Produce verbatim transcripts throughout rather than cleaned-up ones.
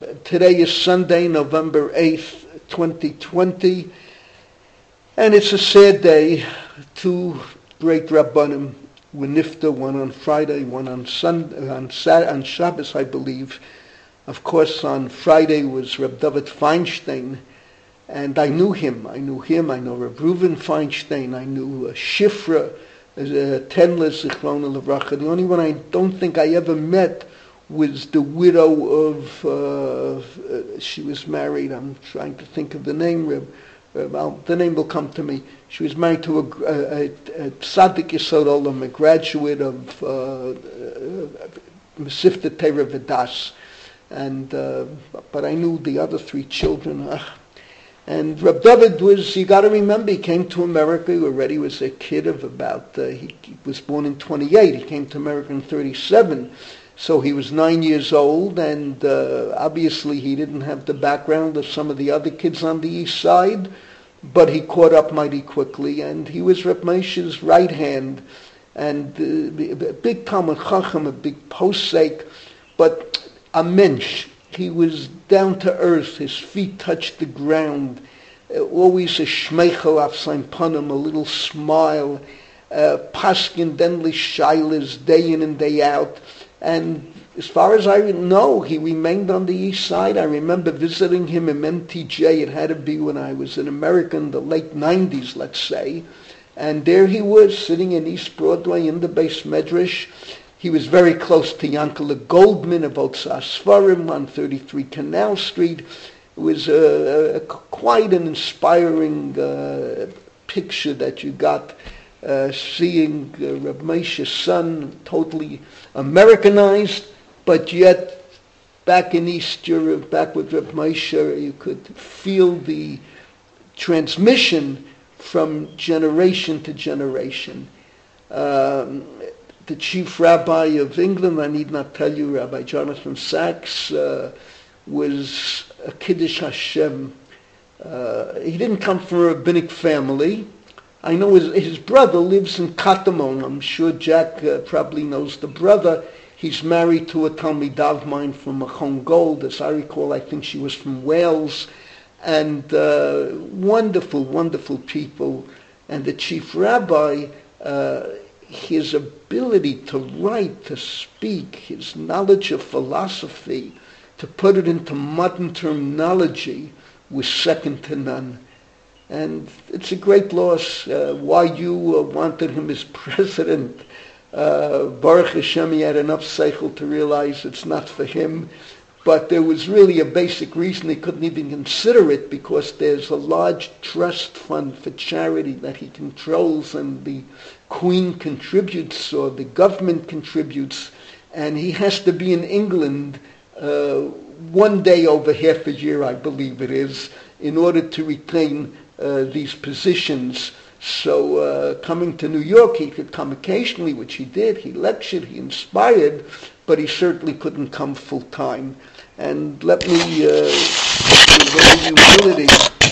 Today is Sunday, November eighth, twenty twenty, and it's a sad day. Two great Rabbanim were nifta, one on Friday, one on Sunday, on, Sat- on Shabbos, I believe. Of course, on Friday was Reb David Feinstein, and I knew him. I knew him. I know Reb Reuven Feinstein. I knew uh, Shifra, uh, Tenler, Zichrona Levracha. The only one I don't think I ever met was the widow of, uh, uh, she was married, I'm trying to think of the name, Reb, Reb, uh, the name will come to me. She was married to a, a, a, a Tzaddik Yesod Olam, a graduate of uh, Mesivta Torah V'das. And, uh, but I knew the other three children. Uh, and Reb David was, you got to remember, he came to America, he already was a kid of about, uh, he, he was born in twenty-eight, he came to America in thirty-seven. So he was nine years old, and uh, obviously he didn't have the background of some of the other kids on the east side, but he caught up mighty quickly, and he was Reb Moshe's right hand, and uh, a big Talmid Chacham, a big posek, but a mensch. He was down to earth, his feet touched the ground, uh, always a shmeichel af sein panim, a little smile, uh, paskin denli shilas, day in and day out. And as far as I know, he remained on the east side. I remember visiting him in M T J. It had to be when I was in America in the late nineties, let's say. And there he was, sitting in East Broadway in the Beis Medrash. He was very close to Yankele Goldman of Otzar Sfarim on thirty-three Canal Street. It was a, a, quite an inspiring uh, picture that you got. Uh, seeing uh, Reb Moshe's son totally Americanized, but yet back in East Europe, back with Reb Moshe, you could feel the transmission from generation to generation. Um, the chief rabbi of England, I need not tell you, Rabbi Jonathan Sacks, uh, was a Kiddush Hashem. Uh, he didn't come from a rabbinic family. I know his, his brother lives in Katamon. I'm sure Jack uh, probably knows the brother. He's married to a Talmidah of mine from Machon Gold. As I recall, I think she was from Wales. And uh, wonderful, wonderful people. And the chief rabbi, uh, his ability to write, to speak, his knowledge of philosophy, to put it into modern terminology was second to none. And it's a great loss. Uh, why you uh, wanted him as president. Uh, Baruch Hashem, he had enough seichel to realize it's not for him. But there was really a basic reason he couldn't even consider it, because there's a large trust fund for charity that he controls, and the Queen contributes, or the government contributes, and he has to be in England uh, one day over half a year, I believe it is, in order to retain Uh, these positions. So uh, coming to New York, he could come occasionally, which he did. He lectured, he inspired, but he certainly couldn't come full time. And let me, uh, with all humility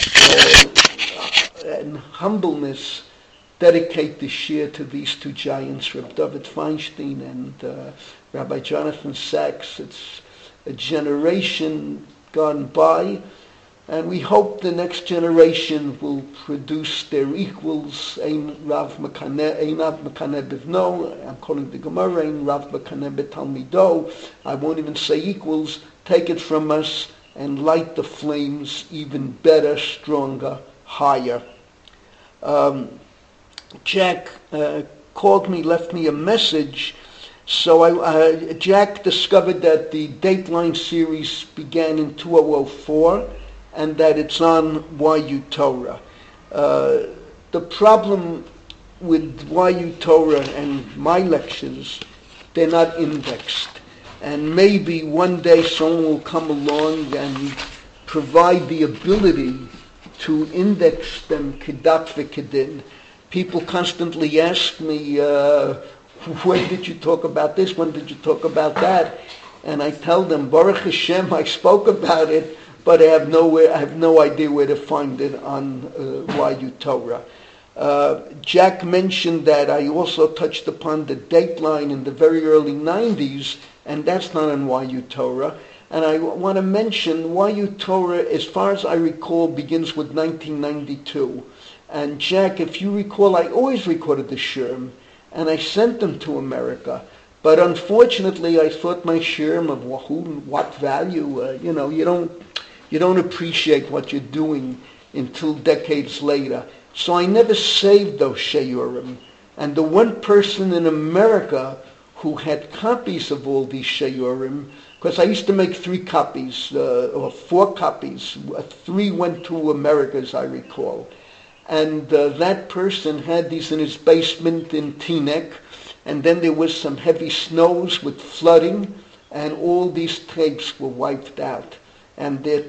uh, and humbleness, dedicate this year to these two giants, Reb David Feinstein and uh, Rabbi Jonathan Sacks. It's a generation gone by, and we hope the next generation will produce their equals. Ein Rav Mekaneh, Ein Rav Mekaneh Bivno. I'm calling the Gemara Ein Rav Mekaneh Betalmido. I won't even say equals. Take it from us and light the flames even better, stronger, higher. Um, Jack uh, called me, left me a message. So I, uh, Jack discovered that the Dateline series began in two thousand four. And that it's on Y U Torah. Uh, the problem with Y U Torah and my lectures, they're not indexed. And maybe one day someone will come along and provide the ability to index them kedat v'kedin. People constantly ask me, uh, when did you talk about this? When did you talk about that? And I tell them, Baruch Hashem, I spoke about it, but I have nowhere, I have no idea where to find it on uh, Y U Torah. Uh, Jack mentioned that I also touched upon the Dateline in the very early nineties, and that's not on Y U Torah. And I w- want to mention Y U Torah, as far as I recall, begins with nineteen ninety-two. And Jack, if you recall, I always recorded the shirim, and I sent them to America. But unfortunately, I thought my shirim of wahoo, what value, uh, you know, you don't, you don't appreciate what you're doing until decades later. So I never saved those shiurim. And the one person in America who had copies of all these shiurim, because I used to make three copies, uh, or four copies. Three went to America, as I recall. And uh, that person had these in his basement in Teaneck. And then there was some heavy snows with flooding, and all these tapes were wiped out. And they're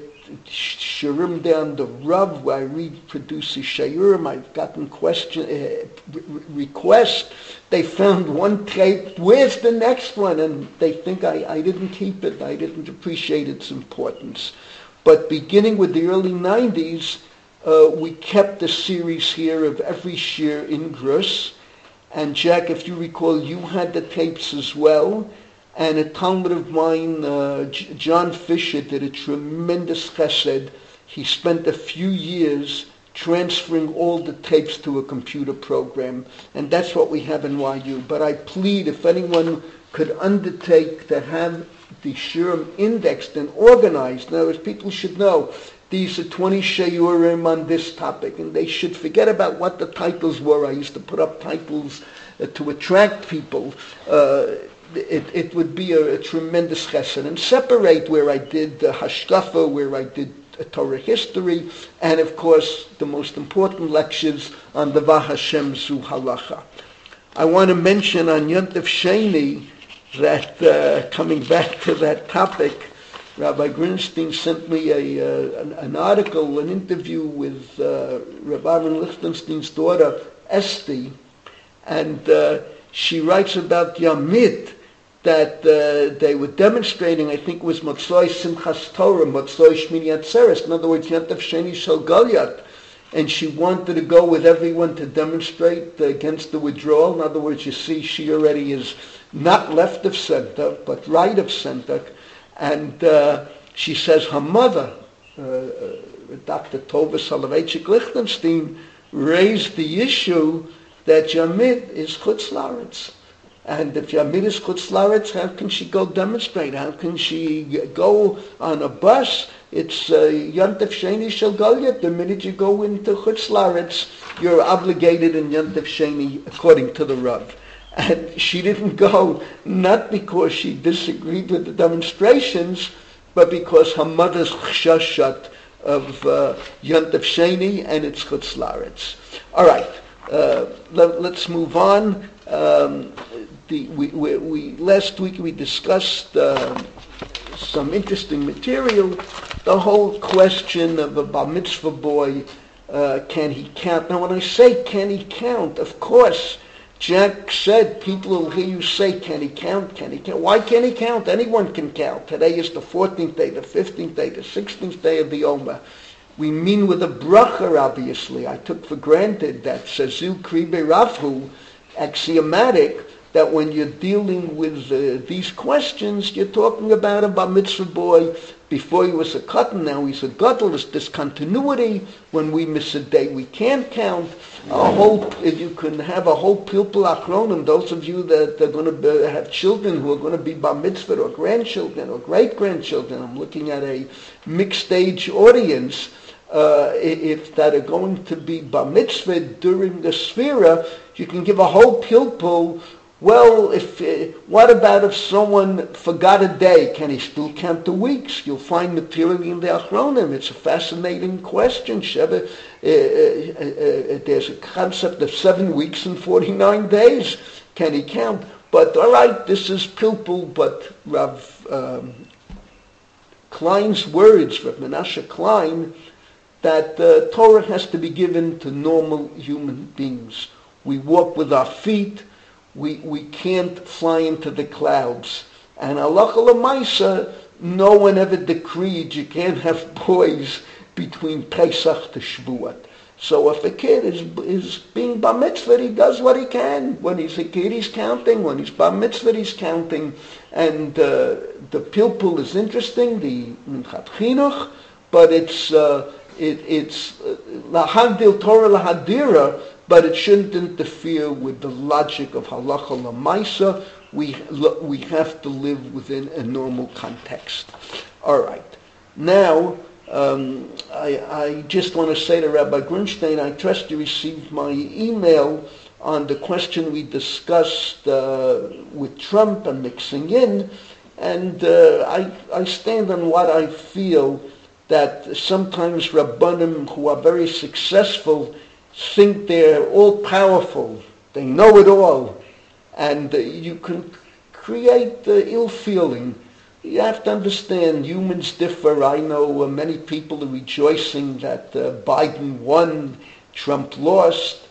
shirim down the Rav, where I reproduce the shiurim. I've gotten question, uh, requests. They found one tape. Where's the next one? And they think I, I didn't keep it. I didn't appreciate its importance. But beginning with the early nineties, uh, we kept a series here of every shir in Grus. And Jack, if you recall, you had the tapes as well. And a Talmud of mine, uh, J- John Fisher, did a tremendous chesed. He spent a few years transferring all the tapes to a computer program. And that's what we have in Y U. But I plead, if anyone could undertake to have the shirim indexed and organized. Now, as people should know, these are twenty shiurim on this topic, and they should forget about what the titles were. I used to put up titles uh, to attract people. Uh, It, it would be a, a tremendous chesed, and separate where I did uh, hashkafa, where I did uh, Torah history, and of course the most important lectures on the Vahashem Zu Halacha. I want to mention on Yontif Sheni that, uh, coming back to that topic, Rabbi Grinstein sent me a, uh, an, an article, an interview with uh, Rabbi Aaron Lichtenstein's daughter, Esti, and uh, she writes about Yamit, that uh, they were demonstrating, I think it was Motzoi Simchas Torah, Motzoi Shmini Atzeres, in other words, Yontif Sheni Shel Goliath, and she wanted to go with everyone to demonstrate against the withdrawal. In other words, you see, she already is not left of center, but right of center, and uh, she says her mother, uh, uh, Doctor Tova Soloveitchik Lichtenstein, raised the issue that Yamit is Chutz La'aretz. And if Yamit is Chutz La'aretz, how can she go demonstrate? How can she go on a bus? It's uh, Yontif Sheni Shel Goliath. The minute you go into Chutz La'aretz, you're obligated in Yontif Sheni according to the Rav. And she didn't go, not because she disagreed with the demonstrations, but because her mother's chshashat of uh, Yontif Sheni and it's Chutz La'aretz. All right, uh, let, let's move on. Um, the, we, we, we, last week we discussed uh, some interesting material. The whole question of a bar mitzvah boy, uh, can he count? Now when I say can he count, of course, Jack said people will hear you say, can he count, can he count? Why can't he count? Anyone can count. Today is the fourteenth day, the fifteenth day, the sixteenth day of the Omer. We mean with a bracha, obviously. I took for granted that Sazu Kribe Rafu, axiomatic, that when you're dealing with uh, these questions, you're talking about a bar mitzvah boy. Before he was a cotton, now he's a gadol. There's discontinuity. When we miss a day, we can't count. A whole, if you can have a whole pilpul achronim, those of you that are going to be, have children who are going to be bar mitzvah or grandchildren or great-grandchildren, I'm looking at a mixed-age audience, uh, if that are going to be bar mitzvah during the sphera, you can give a whole pilpul. Well, if uh, what about if someone forgot a day? Can he still count the weeks? You'll find material in the Achronim. It's a fascinating question. Sheva, uh, uh, uh, uh, there's a concept of seven weeks and forty-nine days. Can he count? But all right, this is pilpul. But Rav um, Klein's words, Rav Menashe Klein, that uh, Torah has to be given to normal human beings. We walk with our feet. We we can't fly into the clouds. And halacha l'maisa, no one ever decreed you can't have boys between Pesach to Shavuot. So if a kid is is being bar mitzvah, he does what he can. When he's a kid, he's counting. When he's bar mitzvah, he's counting. And uh, the pilpul is interesting, the Minchat Chinuch, but it's uh, it, it's lahagdil Torah lahadira, but it shouldn't interfere with the logic of halacha lamaisa. We we have to live within a normal context. All right, now. Um, I, I just want to say to Rabbi Grunstein, I trust you received my email on the question we discussed uh, with Trump and mixing in, and uh, I, I stand on what I feel, that sometimes Rabbanim who are very successful think they're all powerful, they know it all, and uh, you can create uh, ill feeling. You have to understand, humans differ. I know uh, many people are rejoicing that uh, Biden won, Trump lost.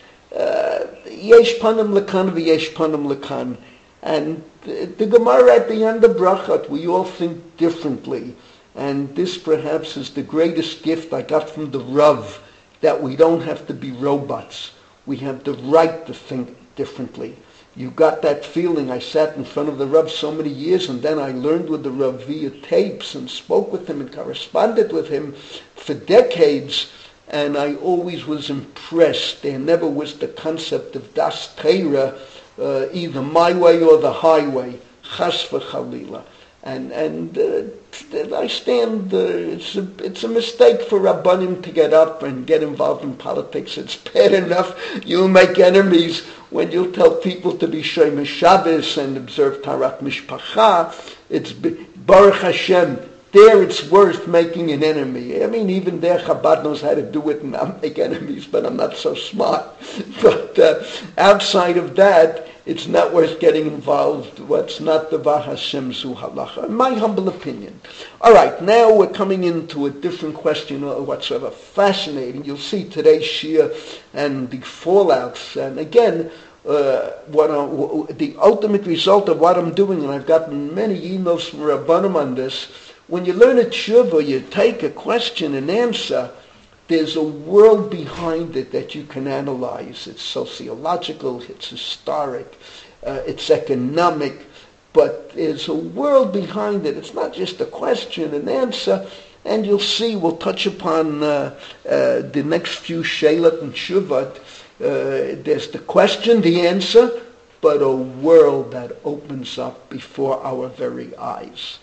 Yesh panim lekan v'yesh panim lekan. And the, the Gemara at the end of Brachot, we all think differently. And this perhaps is the greatest gift I got from the Rav, that we don't have to be robots. We have the right to think differently. You got that feeling. I sat in front of the Rav so many years, and then I learned with the Rav via tapes and spoke with him and corresponded with him for decades, and I always was impressed. There never was the concept of das Torah, uh, either my way or the highway, chas v'chalila. And and uh, I stand. Uh, it's a it's a mistake for Rabbanim to get up and get involved in politics. It's bad enough you'll make enemies when you tell people to be Shomer Shabbos and observe Taharat Mishpacha. It's Baruch Hashem. There, it's worth making an enemy. I mean, even there, Chabad knows how to do it and not make enemies, but I'm not so smart. But uh, outside of that, it's not worth getting involved. What's not the Var Hashem Zu Halacha, in my humble opinion. All right, now we're coming into a different question, whatsoever fascinating. You'll see today's Shia and the fallouts. And again, uh, what I, the ultimate result of what I'm doing, and I've gotten many emails from Rabbanim on this. When you learn a tshuva, you take a question and answer, there's a world behind it that you can analyze. It's sociological, it's historic, uh, it's economic, but there's a world behind it. It's not just a question and answer, and you'll see, we'll touch upon uh, uh, the next few Shelat and Shuvat. Uh, there's the question, the answer, but a world that opens up before our very eyes.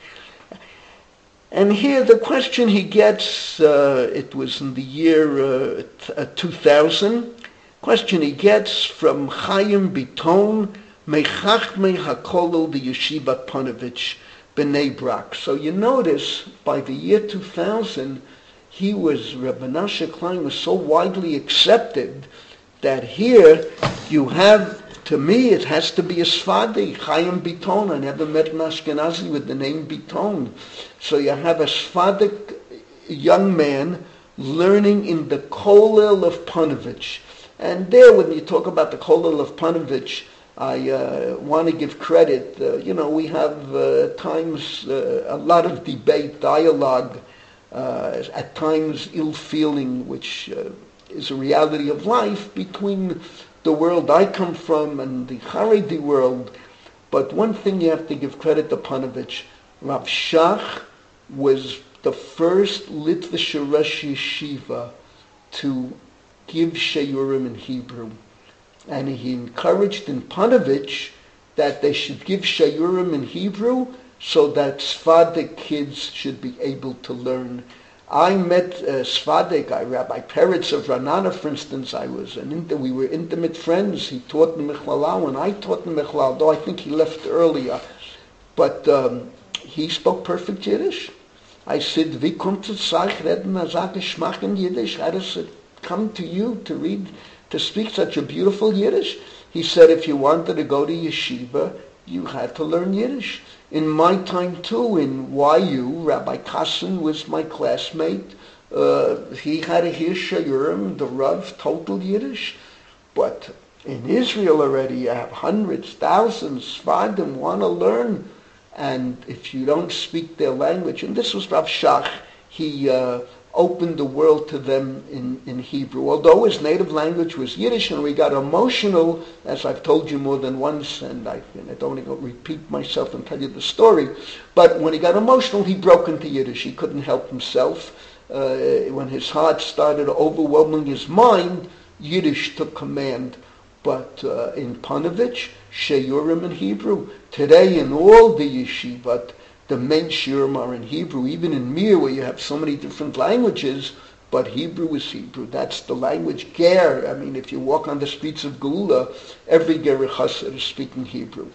And here the question he gets, uh, it was in the year uh, t- uh, two thousand, question he gets from Chaim Biton, Mechachmei HaKolel, the Yeshiva Ponevezh, Bnei Brak. So you notice, by the year two thousand, he was, Rabbi Menashe Klein was so widely accepted that here you have, to me, it has to be a Sfadi, Chaim Biton. I never met an Ashkenazi with the name Biton. So you have a Sfadik young man learning in the Kollel of Ponevezh. And there, when you talk about the Kollel of Ponevezh, I uh, want to give credit. Uh, you know, we have uh, times uh, a lot of debate, dialogue, uh, at times ill-feeling, which uh, is a reality of life between the world I come from and the Haredi world. But one thing you have to give credit to Ponevezh, Rav Shach was the first Litvische Rosh Yeshiva to give Sheyurim in Hebrew. And he encouraged in Ponevezh that they should give Sheyurim in Hebrew so that Sfadik kids should be able to learn. I met uh, Sfadik, I, Rabbi Peretz of Ranana, for instance. I was an inter, we were intimate friends. He taught in Mechlala and I taught in Mechlala, though I think he left earlier. But um, he spoke perfect Yiddish. I said, "Wie kommt es sich reden a so Geschmack in Yiddish? How does it come to you to read, to speak such a beautiful Yiddish?" He said, if you wanted to go to yeshiva, you had to learn Yiddish. In my time too, in Y U, Rabbi Kassan was my classmate. Uh, he had to hear Shayurim, the Rav, total Yiddish. But in Israel already, you have hundreds, thousands, Sfadim want to learn. And if you don't speak their language, and this was Rav Shach, he uh, opened the world to them in, in Hebrew. Although his native language was Yiddish, and we got emotional, as I've told you more than once, and I, and I don't want to repeat myself and tell you the story, but when he got emotional, he broke into Yiddish. He couldn't help himself. Uh, when his heart started overwhelming his mind, Yiddish took command. But uh, in Panovich, Sheyurim in Hebrew. Today in all the yeshivat, the main shiurim are in Hebrew. Even in Mir, where you have so many different languages, but Hebrew is Hebrew. That's the language. Ger, I mean, if you walk on the streets of Geula, every Ger Chassid is speaking Hebrew.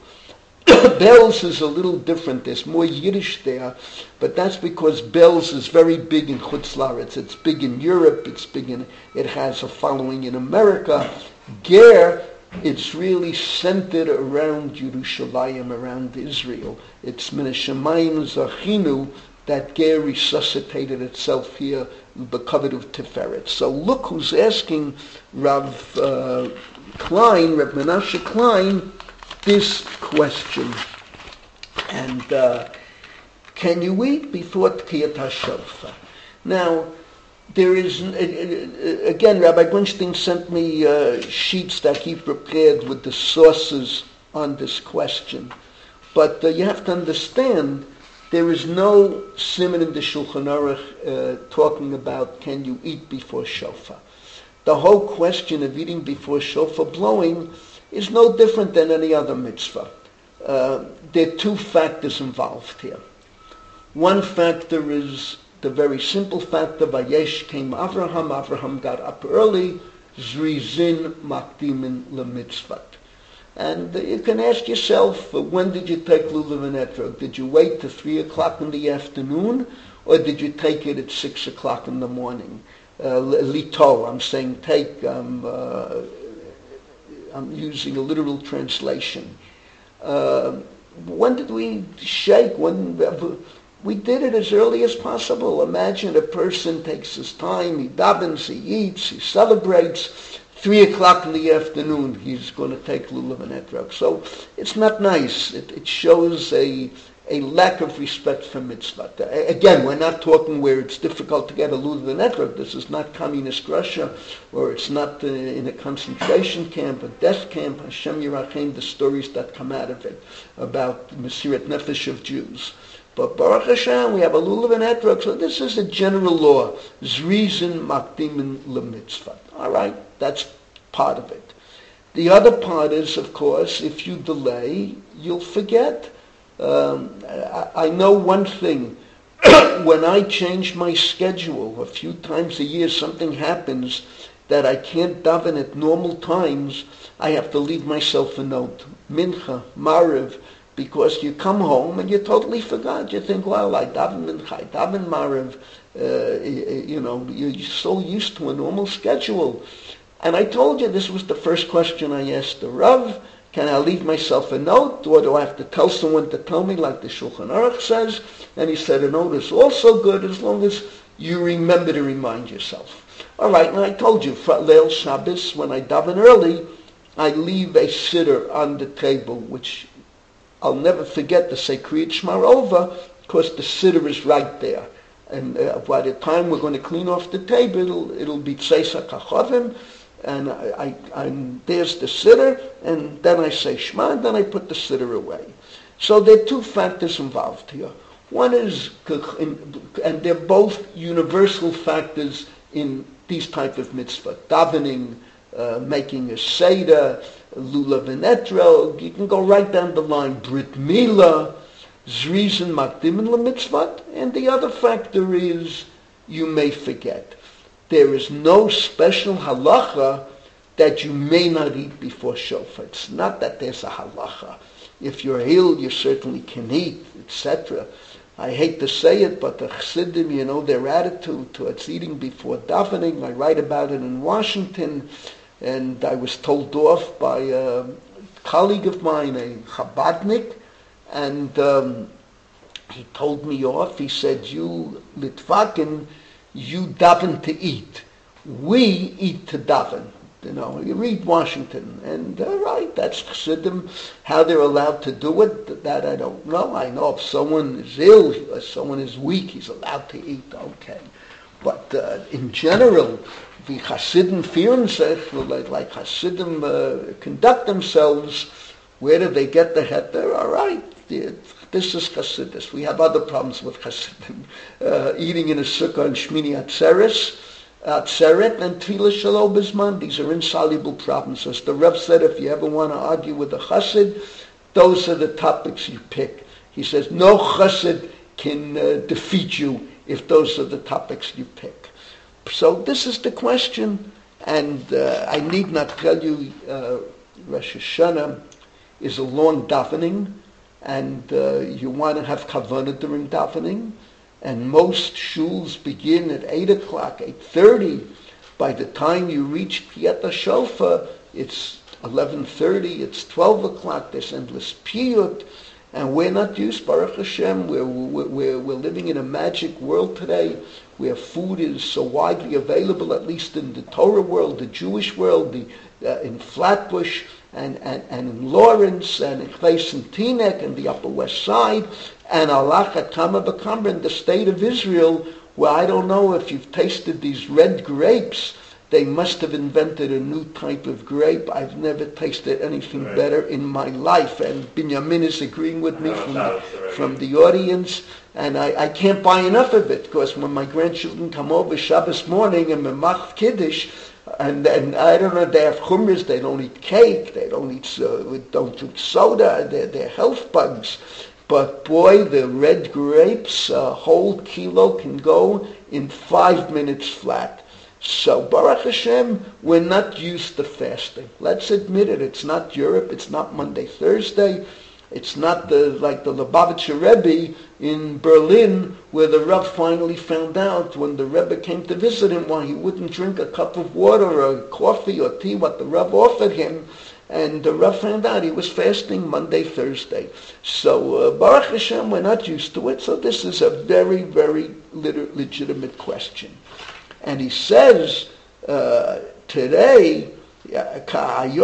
Belz is a little different. There's more Yiddish there, but that's because Belz is very big in Chutz Laretz. It's big in Europe. It's big in. It has a following in America. Ger, it's really centered around Yerushalayim, around Israel. It's Min Hashamayim Zachinu that Ger resuscitated itself here, B'kavod of Tiferet. So look who's asking Rav uh, Klein, Rav Menashe Klein, this question. And uh, can you eat before Tkiyat HaShofar? Now, there is, again, Rabbi Grunstein sent me uh, sheets that he prepared with the sources on this question. But uh, you have to understand, there is no siman in the Shulchan Aruch uh, talking about can you eat before shofar. The whole question of eating before shofar blowing is no different than any other mitzvah. Uh, there are two factors involved here. One factor is the very simple fact that Vayesh came Avraham, Avraham got up early, Zrizin Makdimin LeMitzvat. And uh, you can ask yourself, uh, when did you take Lulav and Etrog? Did you wait till three o'clock in the afternoon, or did you take it at six o'clock in the morning? Uh, Lito, I'm saying take, um, uh, I'm using a literal translation. Uh, when did we shake? When... Uh, We did it as early as possible. Imagine a person takes his time, he davens, he eats, he celebrates. Three o'clock in the afternoon, he's going to take lulav and etrog. So it's not nice. It, it shows a a lack of respect for mitzvah. Again, we're not talking where it's difficult to get a lulav and etrog. This is not communist Russia, or it's not uh, in a concentration camp, a death camp. Hashem Yirachem, the stories that come out of it about Mesirat Nefesh of Jews. But Baruch Hashem, we have a lulav and etrog, so this is a general law. Zrizin makdimin lemitzvah. All right, that's part of it. The other part is, of course, if you delay, you'll forget. Um, I, I know one thing. When I change my schedule, a few times a year something happens that I can't daven at normal times, I have to leave myself a note. Mincha, Mariv, because you come home and you totally forgot. You think, well, I daven mincha, I daven Mariv. Uh, you know, you're so used to a normal schedule. And I told you this was the first question I asked the Rav. Can I leave myself a note, or do I have to tell someone to tell me, like the Shulchan Aruch says? And he said a note is also good as long as you remember to remind yourself. All right, and I told you, for Leil Shabbos, when I daven early, I leave a siddur on the table, which I'll never forget to say Kriyat Shema over, because the siddur is right there. And uh, by the time we're going to clean off the table, it'll, it'll be Tzeisa Kachavim, and I, I, I'm, there's the siddur, and then I say Shema, and then I put the siddur away. So there are two factors involved here. One is, and they're both universal factors in these type of mitzvah, davening, uh, making a seder, lulav and etrog, you can go right down the line, brit milah, zrizin makdimin lemitzvot, and the other factor is you may forget. There is no special halacha that you may not eat before shofar. It's not that there's a halacha. If you're ill, you certainly can eat, et cetera. I hate to say it, but the Chassidim, you know, their attitude towards eating before davening, I write about it in Washington, and I was told off by a colleague of mine, a Chabadnik, and um, he told me off. He said, you Litvakin, you daven to eat. We eat to daven. You know, you read Washington, and uh, right, that's Chassidim. How they're allowed to do it, that I don't know. I know if someone is ill, if someone is weak, he's allowed to eat, okay. But uh, in general, the Hasidim führen sich, like, like Hasidim uh, conduct themselves, where do they get the heter? All right, this is Hasidus. We have other problems with Hasidim. Uh, eating in a sukkah and Shmini Atzeres, Atzeret and Tefillah Shalom Bisman, these are insoluble problems. As the Rav said, if you ever want to argue with a Chassid, those are the topics you pick. He says, no Chassid can uh, defeat you if those are the topics you pick. So this is the question, and uh, I need not tell you, uh, Rosh Hashanah is a long davening, and uh, you want to have kavanah during davening, and most shuls begin at eight o'clock, eight thirty. By the time you reach Kriyat HaShofar, it's eleven thirty, it's twelve o'clock, there's endless piyut, and we're not used, Baruch Hashem, we're, we're, we're living in a magic world today, where food is so widely available, at least in the Torah world, the Jewish world, the, uh, in Flatbush, and, and, and in Lawrence, and in Chleis and Teaneck, and the Upper West Side, and Allah at Kama B'Kamra in the state of Israel, where I don't know if you've tasted these red grapes. They must have invented a new type of grape. I've never tasted anything right. better in my life. And Binyamin is agreeing with me from the, from the audience. And I, I can't buy enough of it, because when my grandchildren come over Shabbos morning and Memach Kiddush, and, and I don't know, they have chumras, they don't eat cake, they don't eat, uh, don't drink soda, they're, they're health bugs. But boy, the red grapes, a whole kilo can go in five minutes flat. So, Baruch Hashem, we're not used to fasting. Let's admit it. It's not Europe. It's not Monday, Thursday. It's not the like the Lubavitcher Rebbe in Berlin, where the Rav finally found out when the Rebbe came to visit him why he wouldn't drink a cup of water or coffee or tea, what the Rav offered him. And the Rav found out he was fasting Monday, Thursday. So, uh, Baruch Hashem, we're not used to it. So this is a very, very lit- legitimate question. And he says, uh, today, what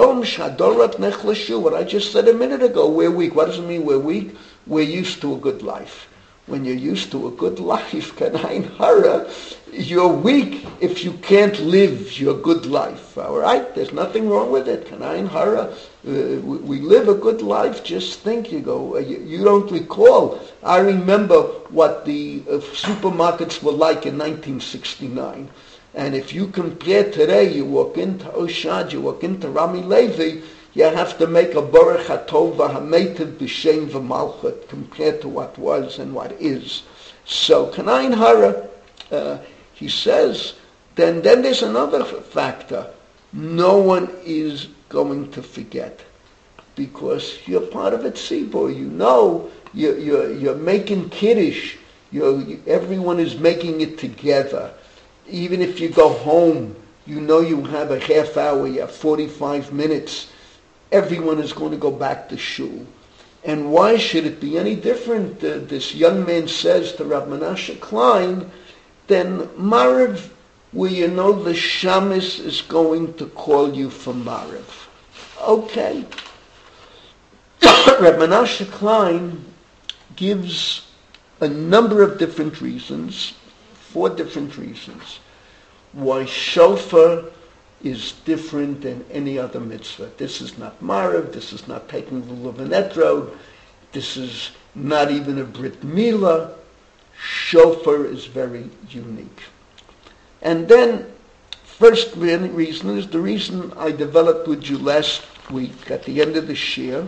I just said a minute ago, we're weak. What does it mean we're weak? We're used to a good life. When you're used to a good life, Kanain Hara, you're weak if you can't live your good life. All right? There's nothing wrong with it. Kanain Hara, uh, we, we live a good life. Just think, you go, uh, you, you don't recall. I remember what the uh, supermarkets were like in nineteen sixty-nine. And if you compare today, you walk into Oshad, you walk into Rami Levi, you have to make a Baruch HaTov HaMeitiv B'Shem V'Malchut compared to what was and what is. So, Kanain Hara, uh, he says, then, then there's another factor. No one is going to forget, because you're part of a tzibur. You know, you're, you're, you're making Kiddush. You're, you, everyone is making it together. Even if you go home, you know you have a half hour, you have forty-five minutes. Everyone is going to go back to shul. And why should it be any different? Uh, this young man says to Rav Menashe Klein, then Mariv, where you know the shamus is going to call you for Mariv. Okay. Rav Menashe Klein gives a number of different reasons, four different reasons, why shofar is different than any other mitzvah. This is not Mariv, this is not taking the Levinet road, this is not even a Brit Milah. Shofar is very unique. And then, first reason is the reason I developed with you last week at the end of the shir,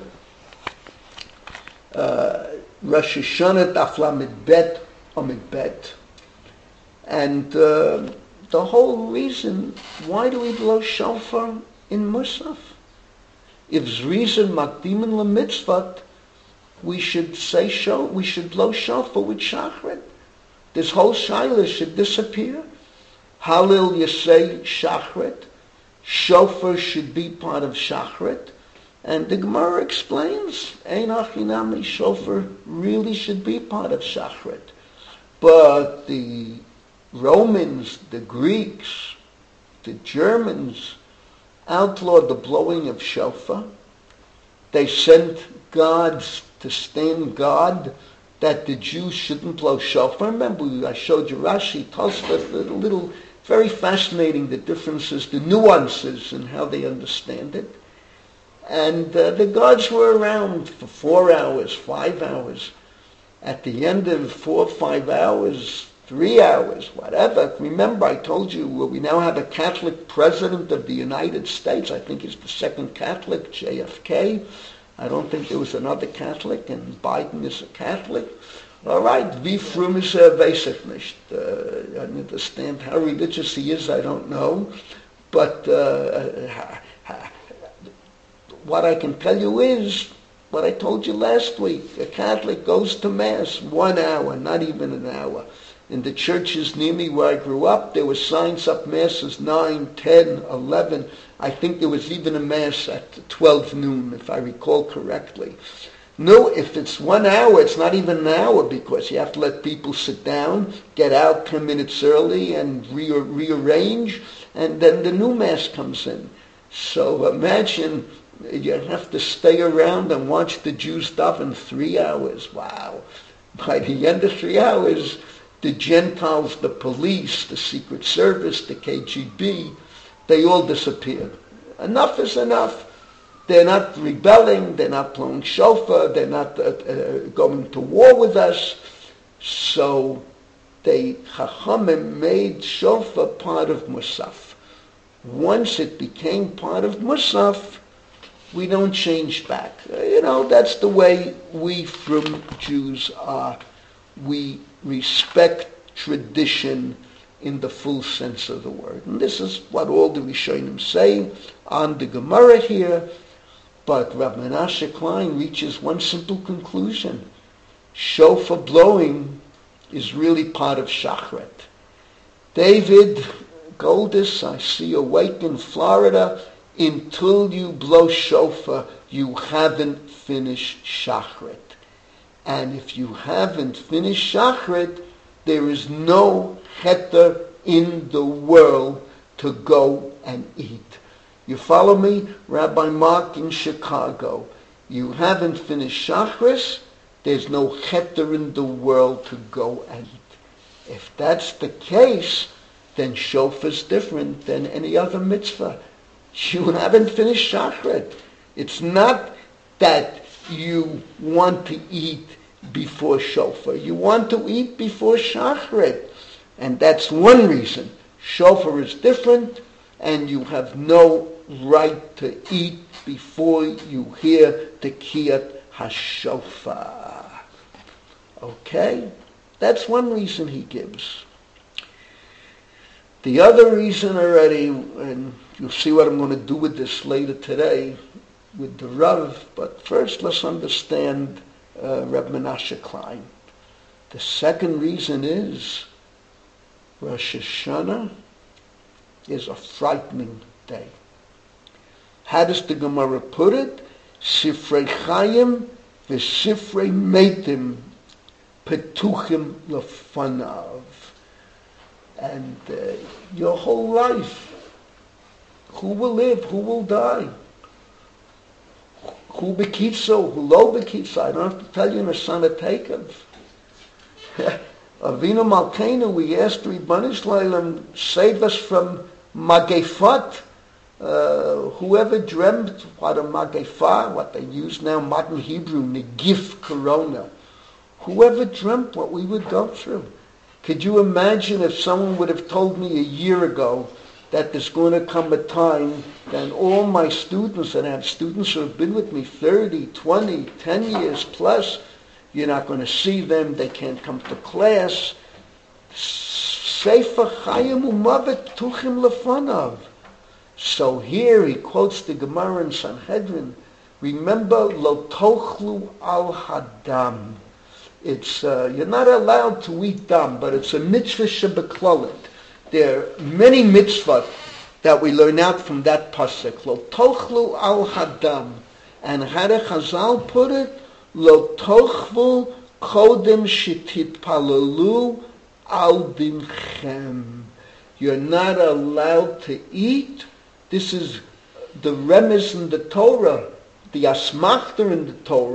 uh, Rosh Hashanah Daf Lamed Bet Amid Bet, and uh, the whole reason, why do we blow shofar in Musaf? If Zrizan Makdimin LaMitzvot, we should say shofar, we should blow shofar with Shachrit. This whole shaila should disappear. Halil, you say Shachrit. Shofar should be part of Shachrit. And the Gemara explains, Ein Achinami, shofar really should be part of Shachrit. But the Romans, the Greeks, the Germans outlawed the blowing of shofar. They sent guards to stand guard that the Jews shouldn't blow shofar. Remember, I showed you Rashi, Tosfot, a little, very fascinating, the differences, the nuances in how they understand it. And uh, the guards were around for four hours, five hours. At the end of four, five hours, three hours, whatever. Remember, I told you, well, we now have a Catholic president of the United States. I think he's the second Catholic, J F K. I don't think there was another Catholic, and Biden is a Catholic. All right, wie fromm ist er, weiß ich nicht. Uh, I understand how religious he is, I don't know. But uh, what I can tell you is, what I told you last week, a Catholic goes to Mass one hour, not even an hour. In the churches near me where I grew up, there were signs up Masses nine, ten, eleven. I think there was even a Mass at twelve noon, if I recall correctly. No, if it's one hour, it's not even an hour, because you have to let people sit down, get out ten minutes early, and re- rearrange, and then the new Mass comes in. So imagine you have to stay around and watch the Jews daven three hours. Wow. By the end of three hours, the Gentiles, the police, the Secret Service, the K G B, they all disappeared. Enough is enough. They're not rebelling, they're not blowing shofar, they're not uh, uh, going to war with us. So they, Chachamim made shofar part of Musaf. Once it became part of Musaf, we don't change back. Uh, you know, that's the way we from Jews are. We respect tradition in the full sense of the word. And this is what all the Rishonim say on the Gemara here. But Rav Menashe Klein reaches one simple conclusion. Shofar blowing is really part of Shachrit. David Goldis, I see awake in Florida. Until you blow shofar, you haven't finished Shachrit. And if you haven't finished Shachrit, there is no heter in the world to go and eat. You follow me? Rabbi Mark in Chicago. You haven't finished Shachris, there's no heter in the world to go and eat. If that's the case, then shofar is different than any other mitzvah. You haven't finished Shachrit. It's not that you want to eat before shofar. You want to eat before Shachrit. And that's one reason. Shofar is different, and you have no right to eat before you hear Tekiyat HaShofar. Okay? That's one reason he gives. The other reason already, and you'll see what I'm going to do with this later today, with the Rav, but first let's understand uh, Reb Menashe Klein. The second reason is Rosh Hashanah is a frightening day. How does the Gemara put it? Sifrei Chaim v'Sifrei Meitim petuchim lefanav. And uh, your whole life, who will live, who will die? Who bekitzo, who lo bekitzo? I don't have to tell you in a son of Takev. Avinu Malkeinu, we asked Ribbon Shalom, save us from magefat. Uh, whoever dreamt what a magefa, what they use now, modern Hebrew, negif, corona. Whoever dreamt what we would go through? Could you imagine if someone would have told me a year ago that there's going to come a time that all my students, and I have students who have been with me thirty, twenty, ten years plus, you're not going to see them, they can't come to class. Sefer Chayim u'Mavet Tuchim Lefanav. So here he quotes the Gemara in Sanhedrin. Remember, Lo Tochlu al Hadam. It's uh, you're not allowed to eat dam, but it's a mitzvah shebeklalit. There are many mitzvot that we learn out from that pasuk. Lo tochlu al hadam, and how the Chazal put it, lo tochvu kodem shetitpalalu al dinchem. You're not allowed to eat. This is the remez in the Torah, the asmachta in the Torah.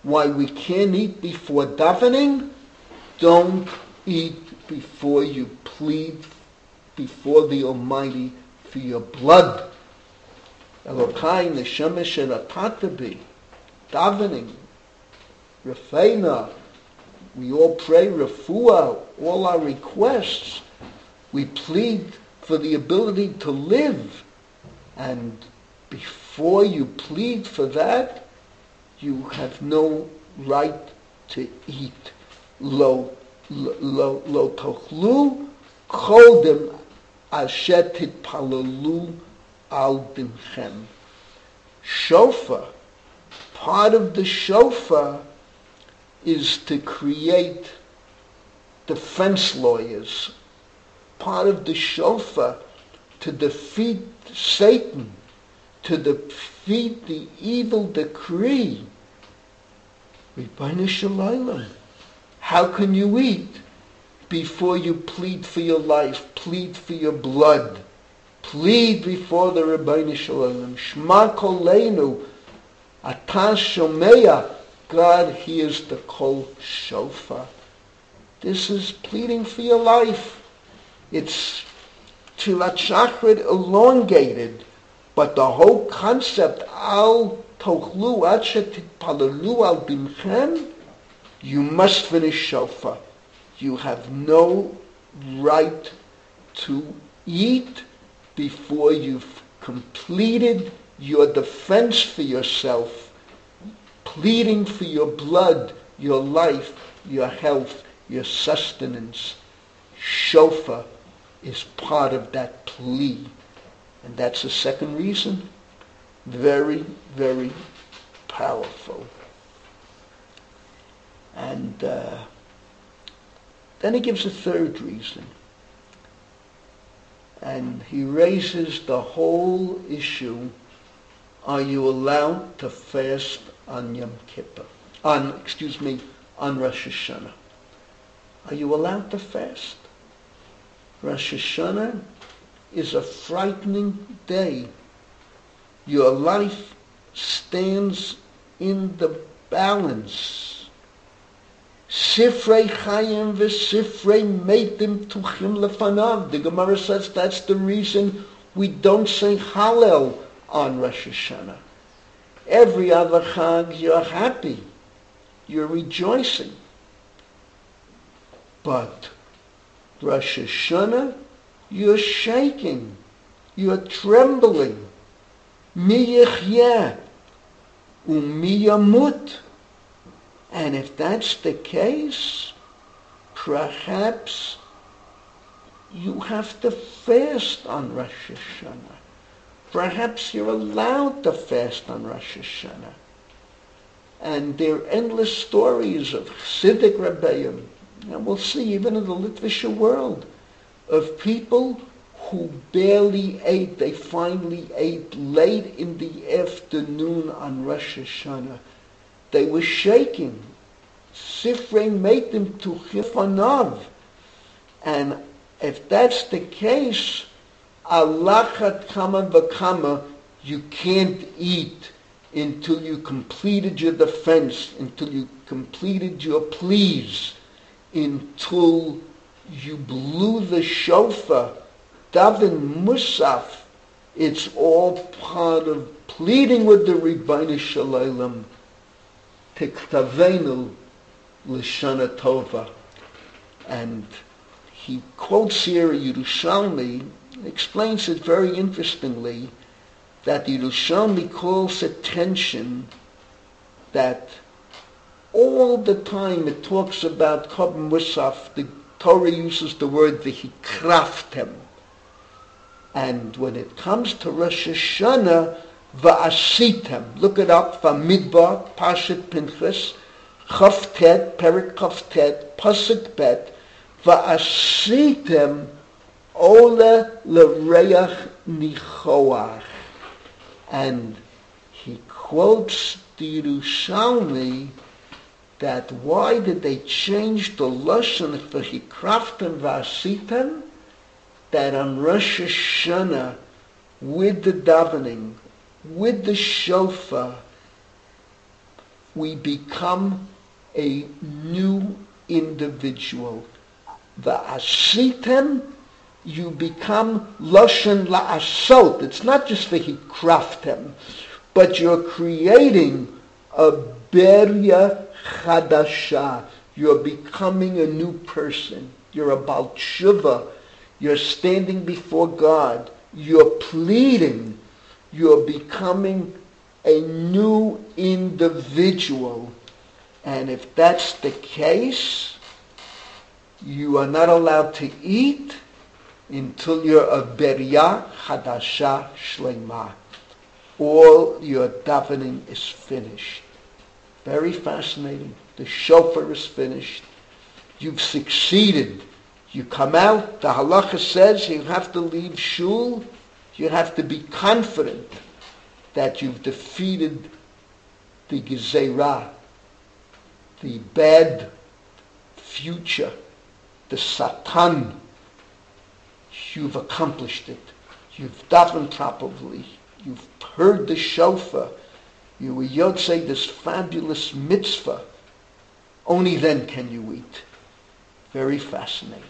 why we can't eat before davening. Don't eat before you plead before the Almighty for your blood. Elokai neshama shelatatabi, davening, refeina. We all pray refuah, all our requests. We plead for the ability to live. And before you plead for that, you have no right to eat. Lo, lo, lo tochlu chodem asher titpalalu al binchem. Shofar, part of the shofar is to create defense lawyers. Part of the shofar to defeat Satan, to defeat the evil decree. Ribbono shel olam. How can you eat before you plead for your life, plead for your blood, plead before the Ribbono shel olam? Shema koleinu, atah shomeya. God hears the kol shofar. This is pleading for your life. It's Tfilat Shachrit elongated, but the whole concept, al tochlu ad shetitpalalu al bimchem, you must finish shofar. You have no right to eat before you've completed your defense for yourself, pleading for your blood, your life, your health, your sustenance. Shofar is part of that plea. And that's the second reason. Very, very powerful. And uh, then he gives a third reason. And he raises the whole issue, are you allowed to fast on Yom Kippur? On, excuse me, on Rosh Hashanah. Are you allowed to fast? Rosh Hashanah is a frightening day. Your life stands in the balance. Sifrei Chayim v'Sifrei Meitim Tuchim Lefanav. The Gemara says that's the reason we don't say Hallel on Rosh Hashanah. Every other Chag you're happy, you're rejoicing. But Rosh Hashanah, you're shaking, you're trembling. Mi yichyeh u'mi yamut. And if that's the case, perhaps you have to fast on Rosh Hashanah. Perhaps you're allowed to fast on Rosh Hashanah. And there are endless stories of Chassidic Rebbeim, and we'll see even in the Litvische world, of people who barely ate. They finally ate late in the afternoon on Rosh Hashanah. They were shaking. Sifrei Meitim Tuchim Lefanav. And if that's the case, alachat kama v'kama, you can't eat until you completed your defense, until you completed your pleas, until you blew the shofar, daven musaf. It's all part of pleading with the Ribbono shel olam. Tiktavenu l'shana tova. And he quotes here Yerushalmi, explains it very interestingly, that Yerushalmi calls attention that all the time it talks about Kab Musaf, the Torah uses the word v'hikraftem. And when it comes to Rosh Hashanah, va'asitem, look it up, v'midbar, Pashat Pinchas, Chavtet, Perik Chavtet, Pasuk Bet, va'asitem Ola l'reach nichoach. And he quotes the Yerushalmi that why did they change the lashon for hikraftem v'asitem? That on Rosh Hashanah, with the davening, with the shofar, we become a new individual. Va'asitem, you become loshen la'asot. It's not just v'hikraftem, but you're creating a beria chadasha. You're becoming a new person. You're a Baal Tshuva. You're standing before God. You're pleading. You're becoming a new individual. And if that's the case, you are not allowed to eat until you're a beria chadasha shleima. All your davening is finished. Very fascinating. The shofar is finished. You've succeeded. You come out, the halacha says you have to leave shul. You have to be confident that you've defeated the gezerah, the bad future, the satan. You've accomplished it. You've davened properly. You've heard the shofar. You were yotzei this fabulous mitzvah. Only then can you eat. Very fascinating.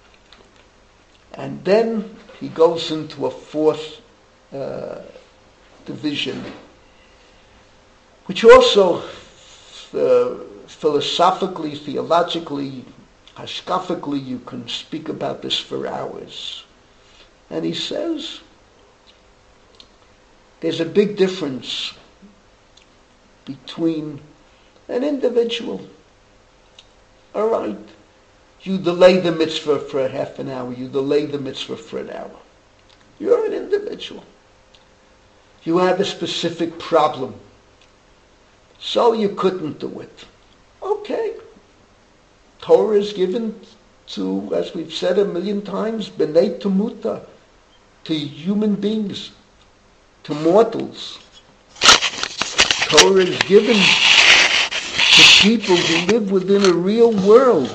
And then he goes into a fourth uh, division, which also uh, philosophically, theologically, hashkafically, you can speak about this for hours. And he says, there's a big difference between an individual. All right, you delay the mitzvah for a half an hour, you delay the mitzvah for an hour. You're an individual. You have a specific problem. So you couldn't do it. Okay. Torah is given to, as we've said a million times, b'nei temuta, to human beings, to mortals. Torah is given to people who live within a real world.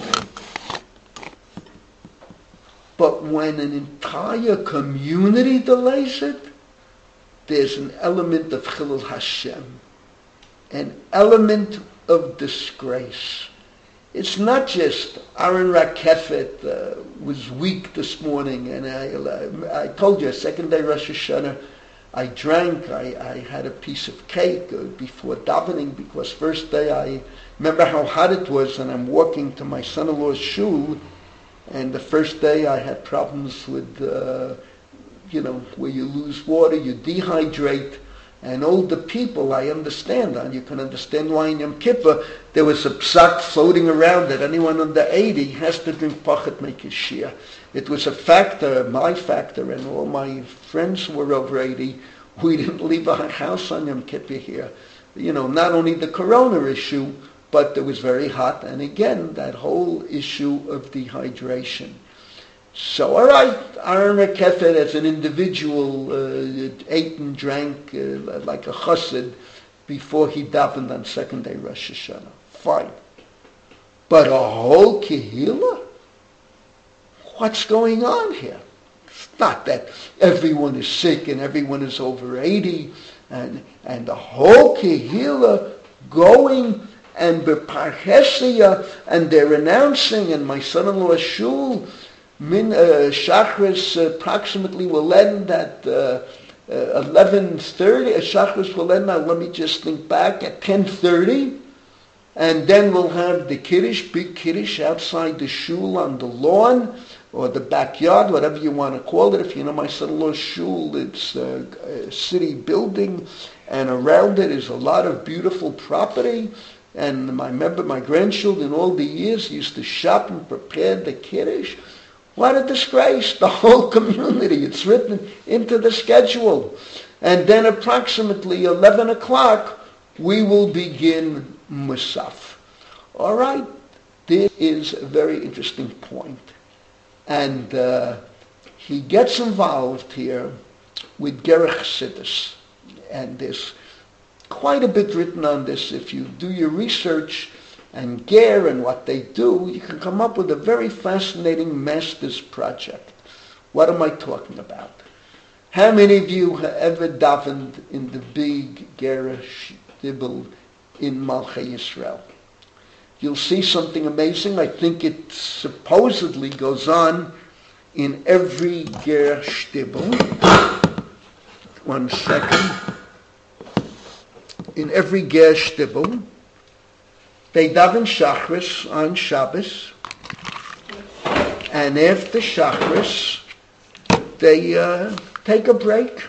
But when an entire community delays it, there's an element of chilul Hashem, an element of disgrace. It's not just Aaron Rakefet uh, was weak this morning, and I, I told you, second day Rosh Hashanah, I drank, I, I had a piece of cake uh, before davening, because first day I remember how hot it was, and I'm walking to my son-in-law's shul, and the first day I had problems with, uh, you know, where you lose water, you dehydrate, and older people, I understand, and you can understand why in Yom Kippur there was a psak floating around that anyone under eighty has to drink pachet mekishia. It was a factor, my factor, and all my friends who were over eighty. We didn't leave our house on Yom Kippur here. You know, not only the corona issue, but it was very hot, and again, that whole issue of dehydration. So, all right, Aaron Rakefet as an individual uh, ate and drank uh, like a chassid before he davened on second day Rosh Hashanah. Fine. But a whole kehillah? What's going on here? It's not that everyone is sick and everyone is over eighty, and and the whole kehillah going and beparhesia, and they're announcing, and my son-in-law's shul, Min uh, Shachris uh, approximately will end at uh, uh, eleven thirty. Uh, Shachris will end, now let me just think back, at ten thirty. And then we'll have the Kiddush, big Kiddush outside the shul on the lawn, or the backyard, whatever you want to call it. If you know my son-in-law's shul, it's a, a city building, and around it is a lot of beautiful property. And I remember my grandchildren all the years used to shop and prepare the Kiddush. What a disgrace, the whole community. It's written into the schedule. And then approximately eleven o'clock, we will begin Musaf. All right, this is a very interesting point. And uh, he gets involved here with Gerech Chassidus. And there's quite a bit written on this. If you do your research, and Ger and what they do, you can come up with a very fascinating master's project. What am I talking about? How many of you have ever davened in the big Ger Dibble in Malchei Yisrael. You'll see something amazing. I think it supposedly goes on in every ger shtibel. One second. In every ger shtibel, they daven Shachris on Shabbos, and after Shachris, they uh, take a break,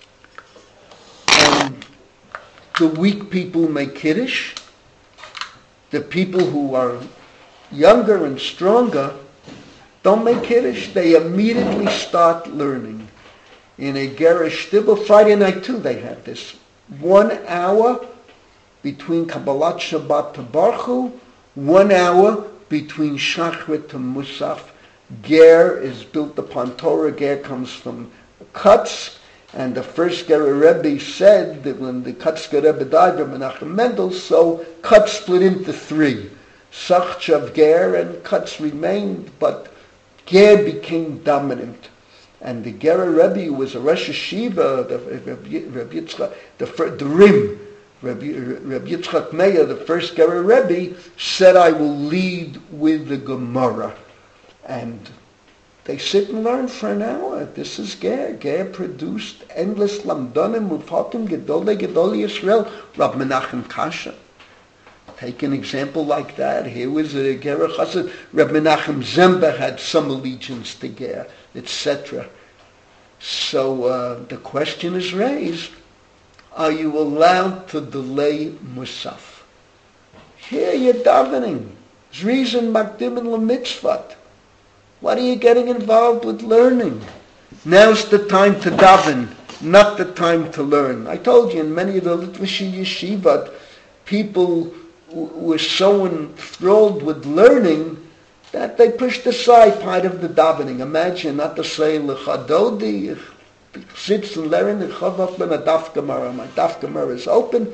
and the weak people make Kiddush. The people who are younger and stronger don't make Kiddush. They immediately start learning. In a Gerish Shtibel, Friday night too, they had this. One hour between Kabbalat Shabbat to Baruch, one hour between Shachrit to Musaf. Ger is built upon Torah. Ger comes from Katz. And the first Ger Rebbe said that when the Katzker Rebbe died, Menachem Mendel, so Katz split into three. Sachchav Ger and Katz remained, but Ger became dominant. And the Ger Rebbe was a Rosh Yeshiva, the Rebbe Yitzchak, the, the Rim, Rebbe, Rebbe Yitzchak Meir, the first Ger Rebbe, said, I will lead with the Gemara. And they sit and learn for an hour. This is Ger. Ger produced endless lamdonim, mufatim, gedolei, gedolei Yisrael, Rab Menachem Kasha. Take an example like that. Here was a Ger Chassid. Rab Menachem Zember had some allegiance to Ger, et cetera. So uh, the question is raised, are you allowed to delay Musaf? Here you're davening. Zrizin Makdim L'mitzvat. What are you getting involved with learning? Now's the time to daven, not the time to learn. I told you in many of the Litvish yeshivat, people w- were so enthralled with learning that they pushed aside part of the davening. Imagine not to say l'chadodi, sits and learn, l'chavach ben a daf gemara. My daf gemara is open.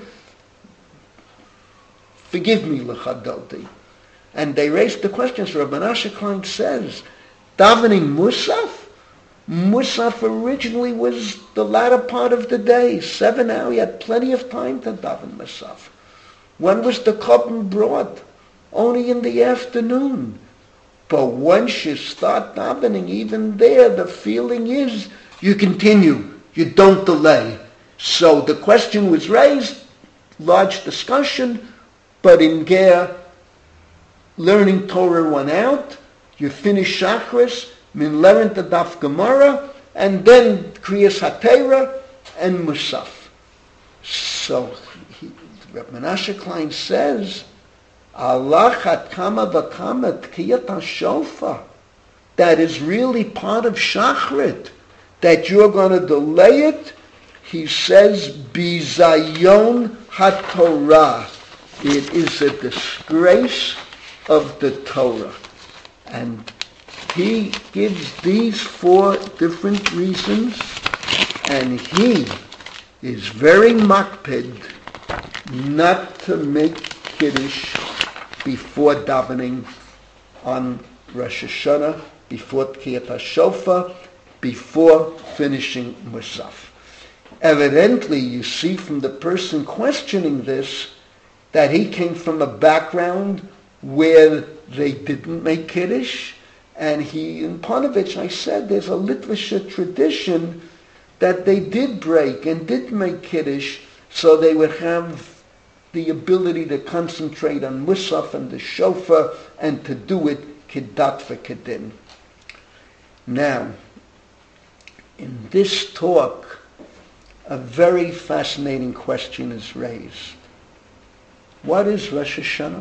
Forgive me, l'chadodi. And they raised the questions. Rabbi Menashe Klein says, davening Musaf? Musaf originally was the latter part of the day. Seven hours, you had plenty of time to daven Musaf. When was the korban brought? Only in the afternoon. But once you start davening, even there, the feeling is you continue. You don't delay. So the question was raised, large discussion, but in Ger, learning Torah went out, you finish Shachris, min learn the Daf Gemara, and then Kriyas HaTorah and Musaf. So he, Reb Menashe Klein says, Allah chat kama v'kama tkiyat ha-shofar. That is really part of Shachrit. That you're going to delay it. He says, bizayon ha-Torah. It is a disgrace of the Torah. And he gives these four different reasons, and he is very makpid not to make Kiddush before davening on Rosh Hashanah, before Tkiyat HaShofar, before finishing Musaf. Evidently, you see from the person questioning this that he came from a background where they didn't make Kiddush, and he, in Panovich, I said there's a Litvisha tradition that they did break and did make Kiddush, so they would have the ability to concentrate on Musaf and the Shofar and to do it Kedat v'Kedin. Now, in this talk, a very fascinating question is raised. What is Rosh Hashanah?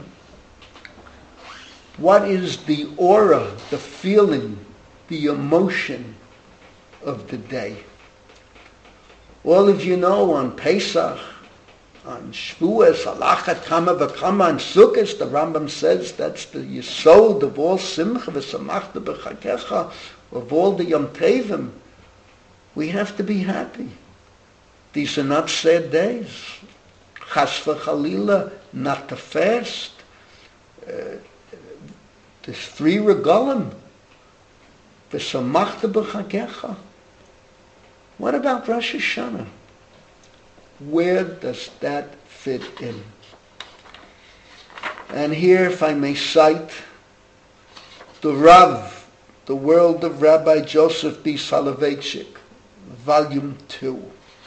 What is the aura, the feeling, the emotion of the day? All of you know on Pesach, on Shavuos, Alachat Kama V'Kama, on Sukkot, the Rambam says that's the Yesod of all Simcha V'Samachta B'Chakecha, of all the Yom Tevim. We have to be happy. These are not sad days. Chas v'Chalila, not to fast. Uh, there's three regalim. V'Samachta B'Chakecha. What about Rosh Hashanah? Where does that fit in? And here, if I may cite, the Rav, The World of Rabbi Joseph B. Soloveitchik, Volume two,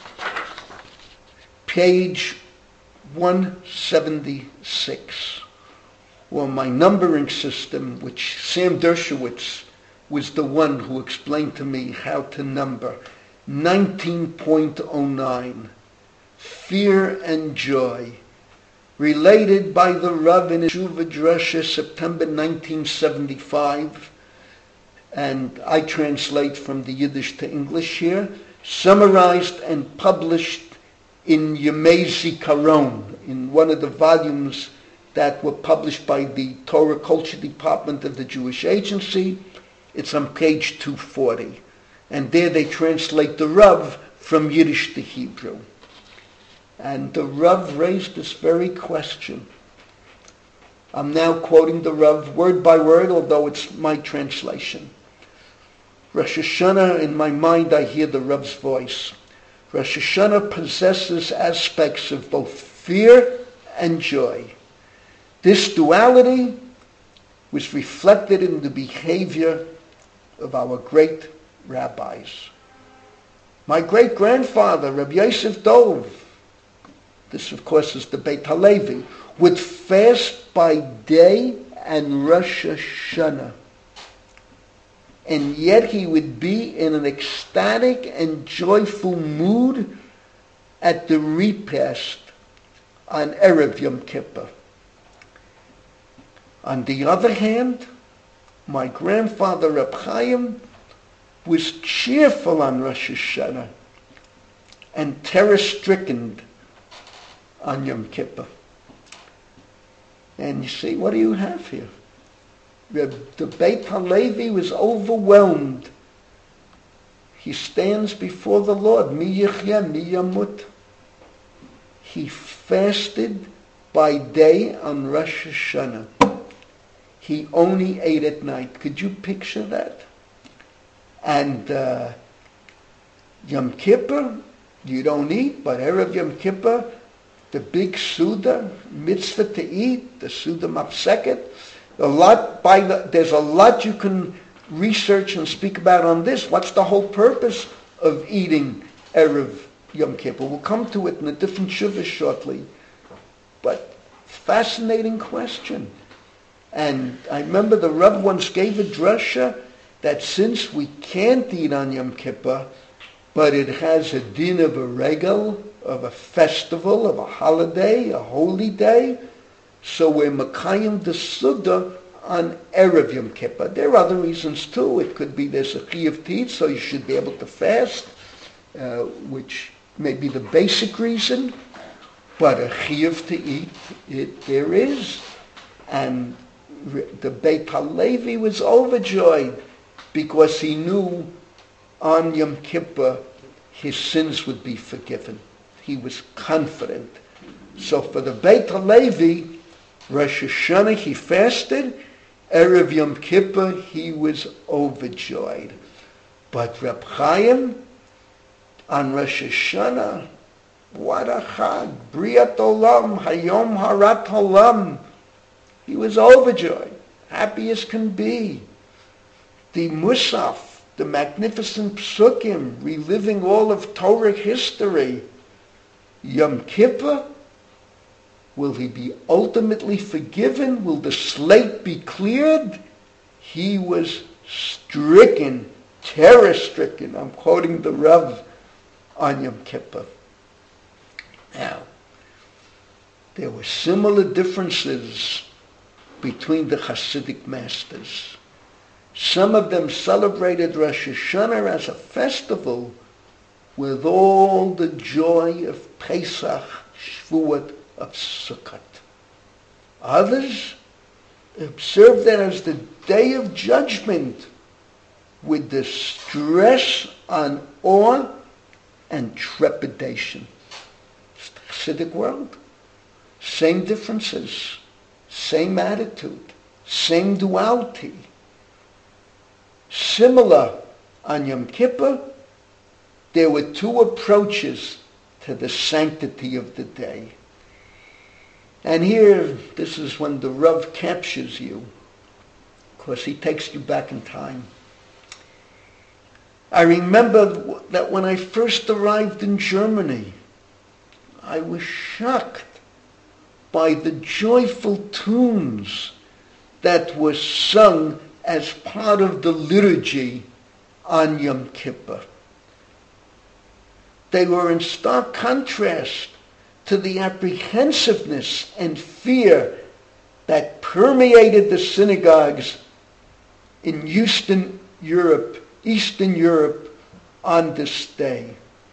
page one seventy-six, or my numbering system, which Sam Dershowitz was the one who explained to me how to number, nineteen point oh nine, Fear and Joy, related by the Rav in Shuva Drasha, September nineteen seventy-five, and I translate from the Yiddish to English here, summarized and published in Yemei Zikaron, in one of the volumes that were published by the Torah Culture Department of the Jewish Agency. It's on page two forty. And there they translate the Rav from Yiddish to Hebrew. And the Rav raised this very question. I'm now quoting the Rav word by word, although it's my translation. Rosh Hashanah, in my mind, I hear the Rav's voice. Rosh Hashanah possesses aspects of both fear and joy. This duality was reflected in the behavior of our great rabbis. My great-grandfather, Rabbi Yosef Dov, this of course is the Beit HaLevi, would fast by day and Rosh Hashanah. And yet he would be in an ecstatic and joyful mood at the repast on Erev Yom Kippur. On the other hand, my grandfather Reb Chaim was cheerful on Rosh Hashanah and terror-stricken on Yom Kippur. And you see, what do you have here? The Beit HaLevi was overwhelmed. He stands before the Lord, mi yichyeh, mi yamut. He fasted by day on Rosh Hashanah. He only ate at night. Could you picture that? And uh, Yom Kippur, you don't eat, but Erev Yom Kippur, the big Suda, mitzvah to eat, the Suda Mapseket. A lot by the, there's a lot you can research and speak about on this. What's the whole purpose of eating Erev Yom Kippur? We'll come to it in a different shuvah shortly. But fascinating question. And I remember the Rav once gave a drasha that since we can't eat on Yom Kippur, but it has a din of a regal, of a festival, of a holiday, a holy day, so we're Makayim the Suda on Erev Yom Kippur. There are other reasons too. It could be there's a chiyuv to eat, so you should be able to fast, uh, which may be the basic reason, but a chiyuv to eat, it, there is. And the Beit HaLevi was overjoyed because he knew on Yom Kippur his sins would be forgiven. He was confident. So for the Beit HaLevi, Rosh Hashanah he fasted, Erev Yom Kippur he was overjoyed. But Reb Chaim on Rosh Hashanah, what a chag, Briat Olam, Hayom Harat Olam. He was overjoyed, happy as can be. The Musaf, the magnificent psukim, reliving all of Torah history. Yom Kippur, will he be ultimately forgiven? Will the slate be cleared? He was stricken, terror-stricken. I'm quoting the Rav on Yom Kippur. Now, there were similar differences between the Hasidic masters. Some of them celebrated Rosh Hashanah as a festival with all the joy of Pesach, Shavuot, of Sukkot. Others observed that as the day of judgment with the stress on awe and trepidation. It's the Hasidic world. Same differences, same attitude, same duality. Similar on Yom Kippur, there were two approaches to the sanctity of the day. And here, this is when the Rav captures you, because he takes you back in time. I remember that when I first arrived in Germany, I was shocked by the joyful tunes that were sung as part of the liturgy on Yom Kippur. They were in stark contrast to the apprehensiveness and fear that permeated the synagogues in Eastern Europe, Eastern Europe on this day.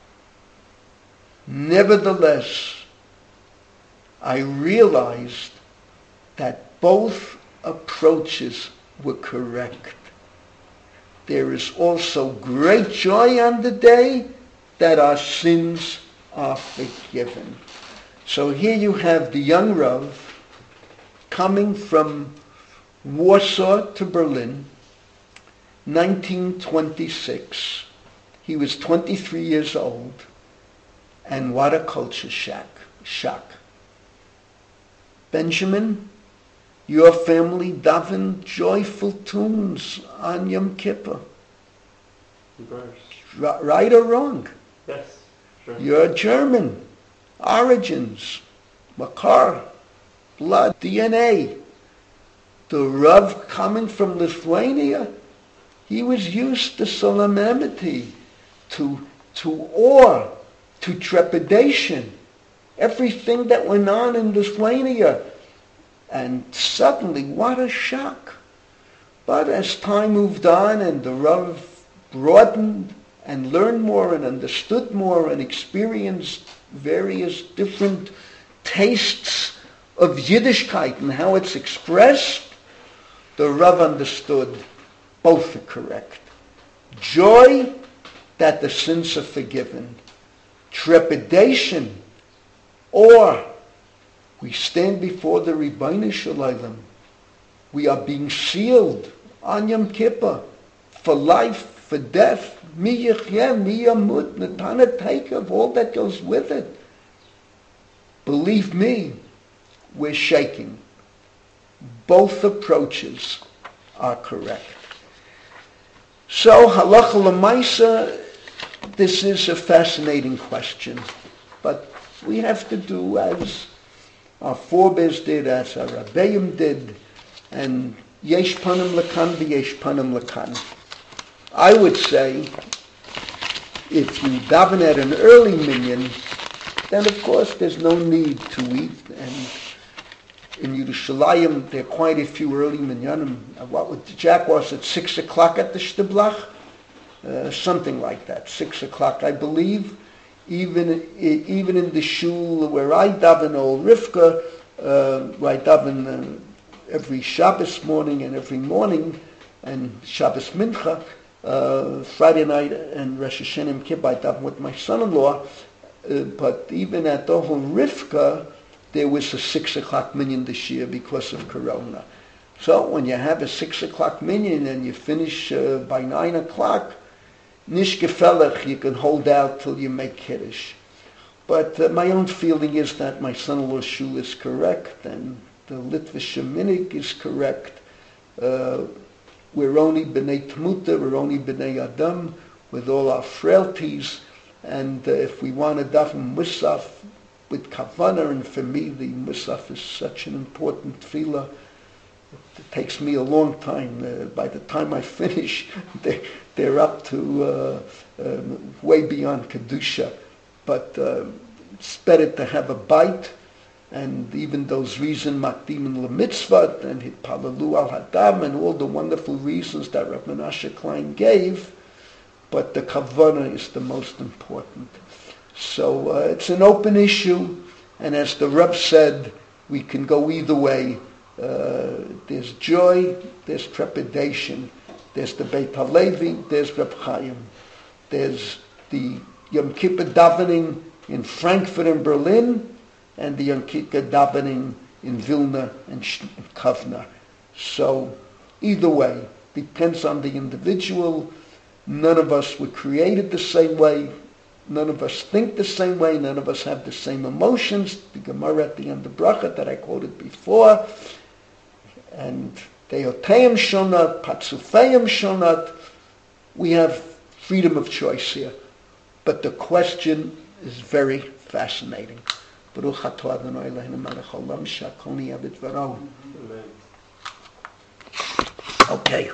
Nevertheless, I realized that both approaches were correct. There is also great joy on the day that our sins are forgiven. So here you have the young Rav coming from Warsaw to Berlin, nineteen twenty-six. He was twenty-three years old, and what a culture shock. shock. Benjamin, your family davened joyful tunes on Yom Kippur. R- right or wrong? Yes, sure. You're German. Origins, Makar, blood, D N A. The Rav coming from Lithuania, he was used to solemnity, to, to awe, to trepidation. Everything that went on in Lithuania. And suddenly, what a shock. But as time moved on and the Rav broadened and learned more and understood more and experienced various different tastes of Yiddishkeit and how it's expressed, the Rav understood both are correct. Joy that the sins are forgiven. Trepidation, or we stand before the Ribbono Shel Olam. We are being sealed on Yom Kippur for life, for death. Mi yichyeh, mi yamut, Natana Takev, all that goes with it. Believe me, we're shaking. Both approaches are correct. So, halacha l'maisa, this is a fascinating question. But we have to do as our forebears did, as our Rabbeim did, and yesh panim lakan v'yesh panim lakan. I would say, if you daven at an early minyan, then of course there's no need to eat. And in Yerushalayim, there are quite a few early minyanim. What would Jack was at six o'clock at the Shtiblach? Uh, something like that, six o'clock, I believe. Even even in the shul where I daven, Old Rivka, uh, where I daven uh, every Shabbos morning and every morning, and Shabbos Mincha, uh, Friday night and Rosh Hashanah Yom Kippur, I daven with my son-in-law. Uh, but even at Old Rivka, there was a six o'clock minyan this year because of Corona. So when you have a six o'clock minyan and you finish uh, by nine o'clock, nish gefelach, you can hold out till you make Kiddush. But uh, my own feeling is that my son-in-law's shul is correct and the Litvish Minig is correct. Uh, we're only b'nei Tmuta, we're only b'nei Adam, with all our frailties. And uh, if we want to daven Musaf with Kavanah, and for me the Musaf is such an important tefillah, it takes me a long time. Uh, by the time I finish, they, they're up to uh, um, way beyond Kedusha. But uh, it's better to have a bite, and even those reasons, Makdim and Lemitzvot, and Hitpalalu al Hadam, and all the wonderful reasons that Rav Menashe Klein gave, but the Kavanah is the most important. So uh, it's an open issue, and as the Reb said, we can go either way. Uh, there's joy, there's trepidation, there's the Beit HaLevi, there's Reb Chaim, there's the Yom Kippur davening in Frankfurt and Berlin, and the Yom Kippur davening in Vilna and Kovna. So either way, depends on the individual. None of us were created the same way. None of us think the same way. None of us have the same emotions. The Gemara at the end of Bracha that I quoted before. And Deoteim Shonat, Patzufeim Shonat. We have freedom of choice here. But the question is very fascinating. Baruch atah Adonai Eloheinu melech haolam she'akol niyeh b'dvaro. Okay.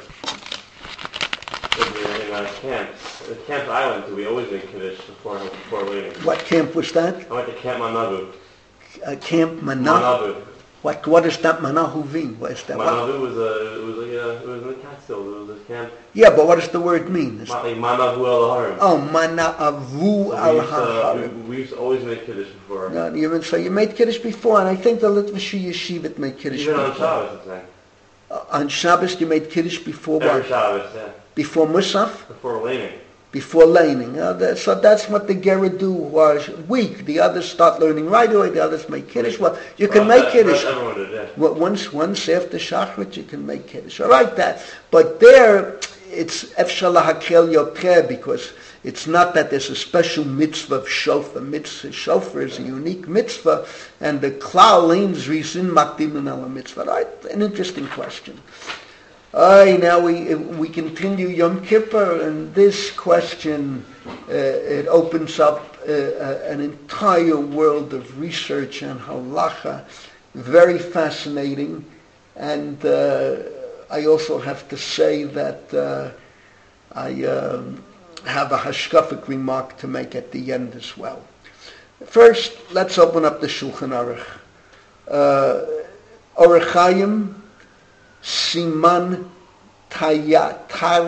In uh, camps, the camp I went to, we always made Kiddush before, before leaving. What camp was that? I went to Camp Manavu. Uh, camp Manavu. Manavu. What what is that Manavu mean? What is that? Manavu was a it was like a, it was in the Catskills. It was a camp. Yeah, but what does the word mean? Is Like Manavu al Harim. Oh, Manavu al Harim. We used to always make Kiddush before. No, you, so you made Kiddush before, and I think the Litvish Yeshivat made Kiddush Even before. on Shabbos, I'm saying. Uh, on Shabbos you made Kiddush before Every what? Shabbos, yeah. Before Musaf? Before laning. Before laning. Uh, that, so that's what the Gera do was week. The others start learning right away. The others make Kiddush. Well, you can well, make that, Kiddush. Everyone did, yeah. Well, once, once after Shachrit, you can make Kiddush. All right, that. But there, it's Efshar lahakel yoter, because it's not that there's a special mitzvah of shofar. Mitzvah shofar is a unique mitzvah, and the klal leans reason makdimin ala mitzvah. Right? An interesting question. All right, now we we continue Yom Kippur, and this question uh, it opens up uh, uh, an entire world of research and halacha, very fascinating. And uh, I also have to say that uh, I um, have a hashkafic remark to make at the end as well. First, let's open up the Shulchan Aruch. Uh, Orach Chaim, Siman Tayach,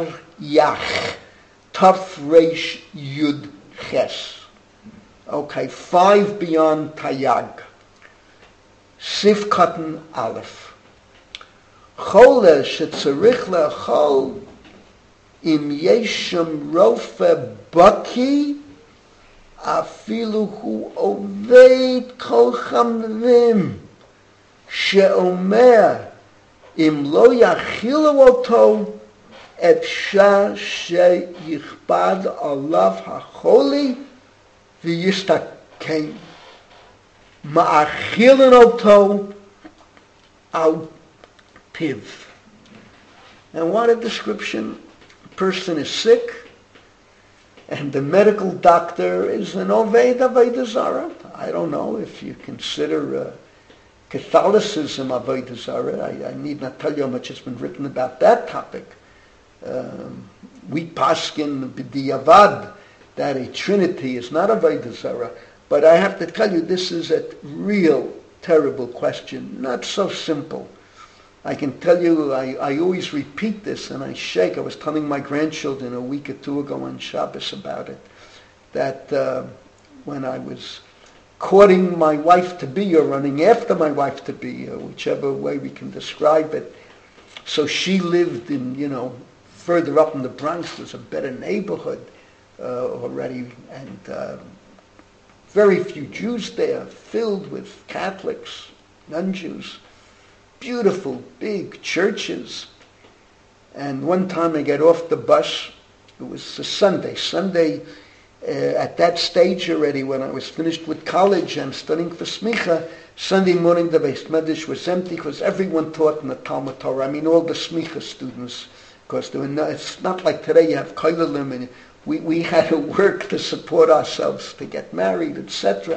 Taf Reish Yud Ches. Okay, five beyond Tayag. Sif Katan Aleph. Chole shetzarich le'achol im yeshem rofe baki afilu hu oved kol chamvim she'omer im lo yachilu oto efshar sheyichbad alav hacholi v'yistakein ma'achilin oto al piv. And what a description. A person is sick, and the medical doctor is an Oved Avodah Zarah. I don't know if you consider uh, Catholicism Avodah Zarah. I, I need not tell you how much has been written about that topic. Um, we paskin b'diavad that a Trinity is not Avodah Zarah. But I have to tell you, this is a real terrible question. Not so simple. I can tell you, I, I always repeat this and I shake. I was telling my grandchildren a week or two ago on Shabbos about it, that uh, when I was courting my wife-to-be or running after my wife-to-be, or whichever way we can describe it, so she lived in, you know, further up in the Bronx. There's a better neighborhood uh, already, and uh, very few Jews there, filled with Catholics, non-Jews. Beautiful, big churches. And one time I get off the bus, it was a Sunday. Sunday, uh, at that stage already, when I was finished with college and studying for smicha, Sunday morning the Beis Medrash was empty because everyone taught in the Talmud Torah. I mean, all the smicha students, because there were no, it's not like today you have koilelim, and we, we had to work to support ourselves, to get married, et cetera.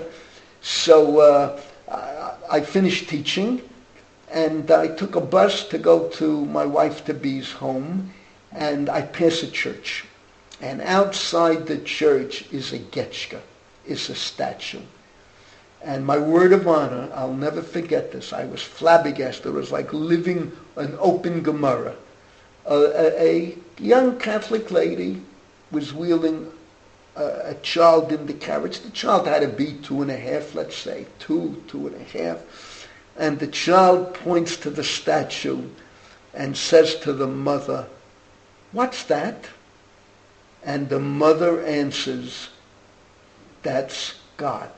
So uh, I, I finished teaching, and I took a bus to go to my wife-to-be's home, and I pass a church. And outside the church is a getchka, is a statue. And my word of honor, I'll never forget this. I was flabbergasted. It was like living an open Gemara. A, a, a young Catholic lady was wheeling a, a child in the carriage. The child had to be two and a half, let's say, two, two and a half. And the child points to the statue and says to the mother, "What's that?" And the mother answers, "That's God."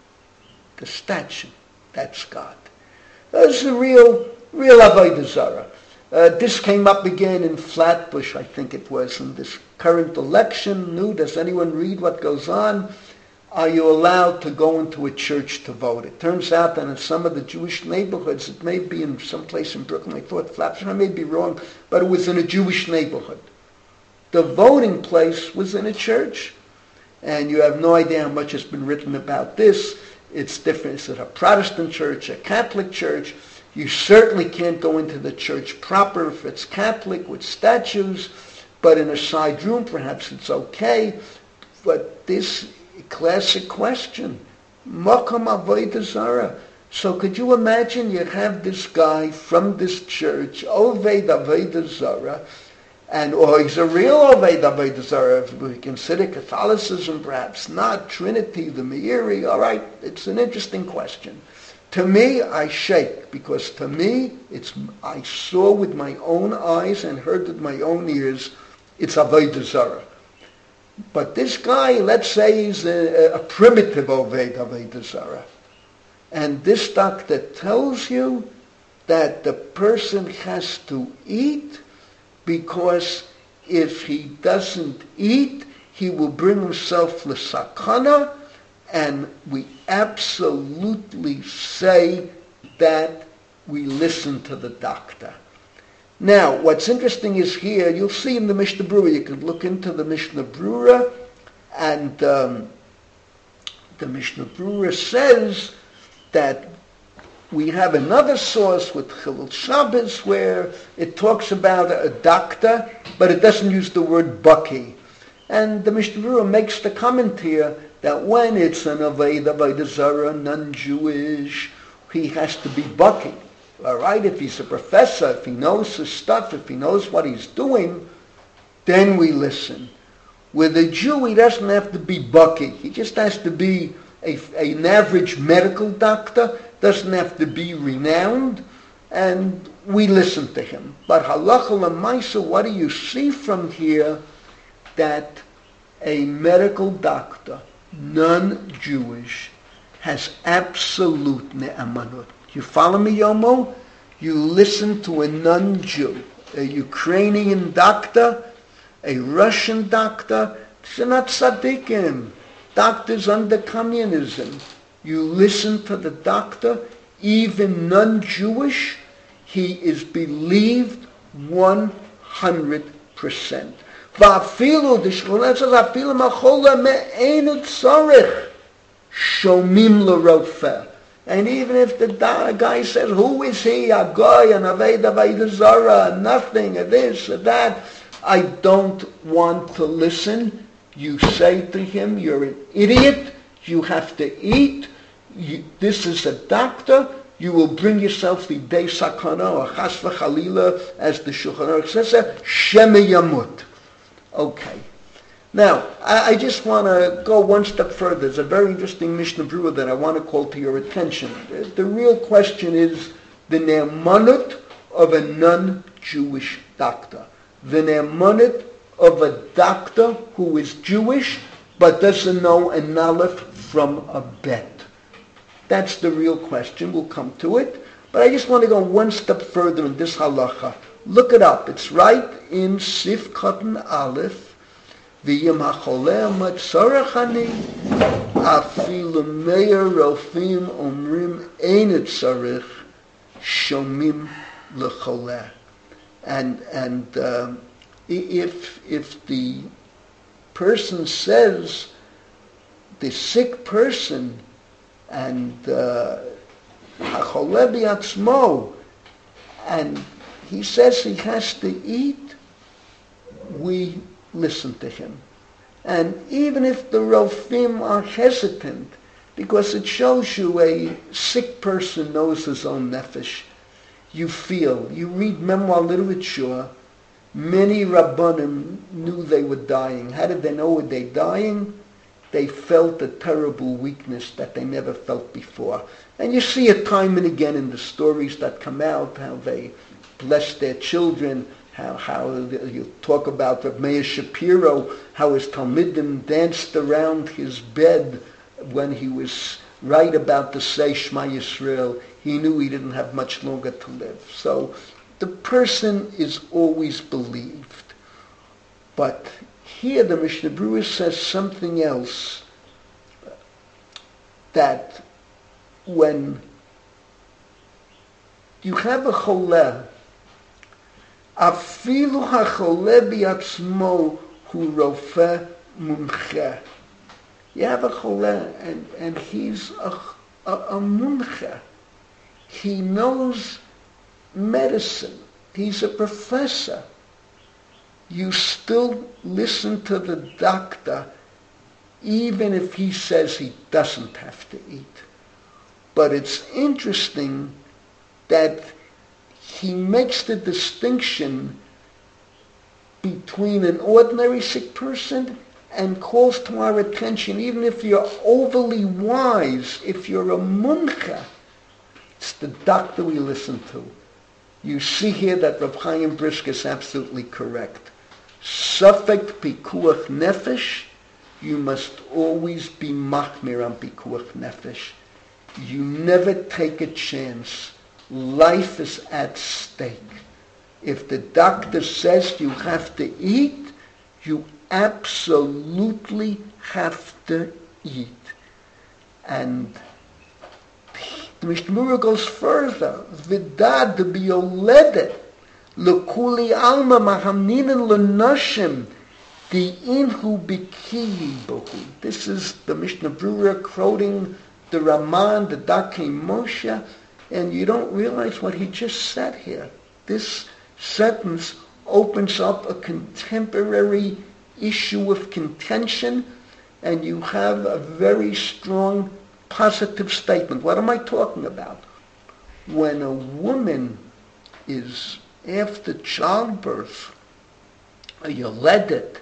The statue, that's God. That's a real, real Avodah Zarah. Uh, this came up again in Flatbush, I think it was, in this current election, new, does anyone read what goes on? Are you allowed to go into a church to vote? It turns out that in some of the Jewish neighborhoods, it may be in some place in Brooklyn, I thought Flapshire, I may be wrong, but it was in a Jewish neighborhood. The voting place was in a church, and you have no idea how much has been written about this. It's different. Is it a Protestant church, a Catholic church? You certainly can't go into the church proper if it's Catholic with statues, but in a side room perhaps it's okay. But this classic question, Makam Avodah Zarah. So could you imagine you have this guy from this church, Oved Avodah Zarah, and or he's a real Oved Avodah Zarah, if we consider Catholicism, perhaps not, Trinity, the Meiri, all right, it's an interesting question. To me, I shake, because to me, it's I saw with my own eyes and heard with my own ears, it's Avodah Zarah. But this guy, let's say he's a, a primitive Oved Avodah Zarah. And this doctor tells you that the person has to eat, because if he doesn't eat, he will bring himself l'sakana, and we absolutely say that we listen to the doctor. Now, what's interesting is here, you'll see in the Mishnah Berurah, you can look into the Mishnah Berurah, and um, the Mishnah Berurah says that we have another source with Chilul Shabbos where it talks about a doctor, but it doesn't use the word baki. And the Mishnah Berurah makes the comment here that when it's an Aved Avodah Zarah, non-Jewish, he has to be baki. All right, if he's a professor, if he knows his stuff, if he knows what he's doing, then we listen. With a Jew, he doesn't have to be baki. He just has to be a, an average medical doctor, doesn't have to be renowned, and we listen to him. But halacha l'maisa, what do you see from here? That a medical doctor, non-Jewish, has absolute ne'amanut. You follow me, Yomo? You listen to a non-Jew, a Ukrainian doctor, a Russian doctor. They're not tzaddikim. Doctors under communism. You listen to the doctor, even non-Jewish, he is believed one hundred percent. Va'afilu, the Shulchan says, afilu machola me'enu tzorich, shomim l'rofeh. And even if the guy says, who is he? A guy, an Aved Avodah Zarah, nothing, a this, a that. I don't want to listen. You say to him, you're an idiot. You have to eat. You, this is a doctor. You will bring yourself the day sakana or chas v'chalila, as the Shulchan Aruch says, sheme yamut. Okay. Now, I, I just want to go one step further. There's a very interesting Mishnah Berurah that I want to call to your attention. The, the real question is the ne'emanut of a non-Jewish doctor. The ne'emanut of a doctor who is Jewish but doesn't know an aleph from a bet. That's the real question. We'll come to it. But I just want to go one step further in this halacha. Look it up. It's right in Sif Katan Aleph. V'yim hacholeh matzorach ani afilu meir rofim omrim ein tzarich shomim lecholeh. And and um, if if the person says, the sick person, and hacholeh biatzmo, and he says he has to eat, we listen to him. And even if the Rofim are hesitant, because it shows you a sick person knows his own nefesh, you feel, you read memoir literature, many Rabbanim knew they were dying. How did they know were they dying? They felt a terrible weakness that they never felt before. And you see it time and again in the stories that come out, how they blessed their children, How, how you talk about Rav Meir Shapiro, how his Talmidim danced around his bed when he was right about to say Shema Yisrael. He knew he didn't have much longer to live. So the person is always believed, but here the Mishnah Berurah says something else, that when you have a choleh, afilu hacholeh biatzmo hu rofeh mumche. You have a choleh, and, and he's a, a, a mumche. He knows medicine. He's a professor. You still listen to the doctor, even if he says he doesn't have to eat. But it's interesting that he makes the distinction between an ordinary sick person and calls to our attention, even if you're overly wise, if you're a muncha, it's the doctor we listen to. You see here that Rav Chaim Brisker is absolutely correct. Safek pikuach nefesh, you must always be machmir on pikuach nefesh. You never take a chance. Life is at stake. If the doctor says you have to eat, you absolutely have to eat. And the Mishnah Berurah goes further. Vidad biyoledet lekuli alma mahamninen lenashim the inhu bikili bohu. This is the Mishnah Berurah quoting the Raman, the Dakei Moshe, and you don't realize what he just said here. This sentence opens up a contemporary issue of contention, and you have a very strong positive statement. What am I talking about? When a woman is after childbirth, a yoledet,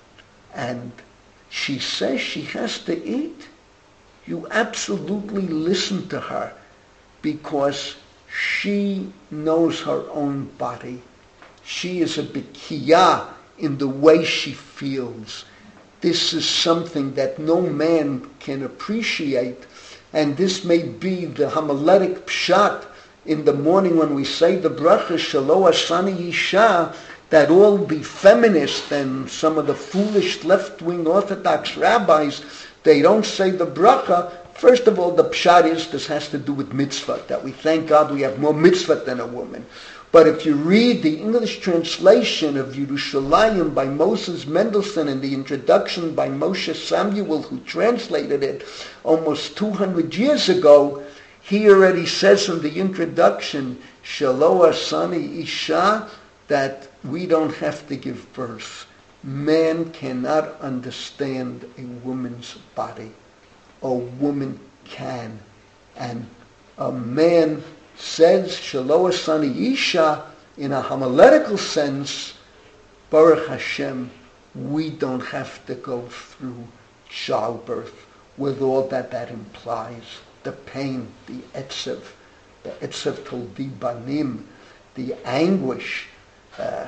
and she says she has to eat, you absolutely listen to her, because she knows her own body. She is a bikiyah in the way she feels. This is something that no man can appreciate, and this may be the homiletic pshat in the morning when we say the bracha Shelo Asani Isha, that all the feminists and some of the foolish left-wing Orthodox rabbis, they don't say the bracha. First of all, the pshat is this has to do with mitzvah, that we thank God we have more mitzvah than a woman. But if you read the English translation of Yerushalayim by Moses Mendelssohn and the introduction by Moshe Samuel, who translated it almost two hundred years ago, he already says in the introduction, Shelo Asani Isha, that we don't have to give birth. Man cannot understand a woman's body. A woman can. And a man says, Shelo Asani Isha, in a homiletical sense, Baruch Hashem, we don't have to go through childbirth with all that that implies. The pain, the etzev, the etzev toldi banim, the anguish, uh,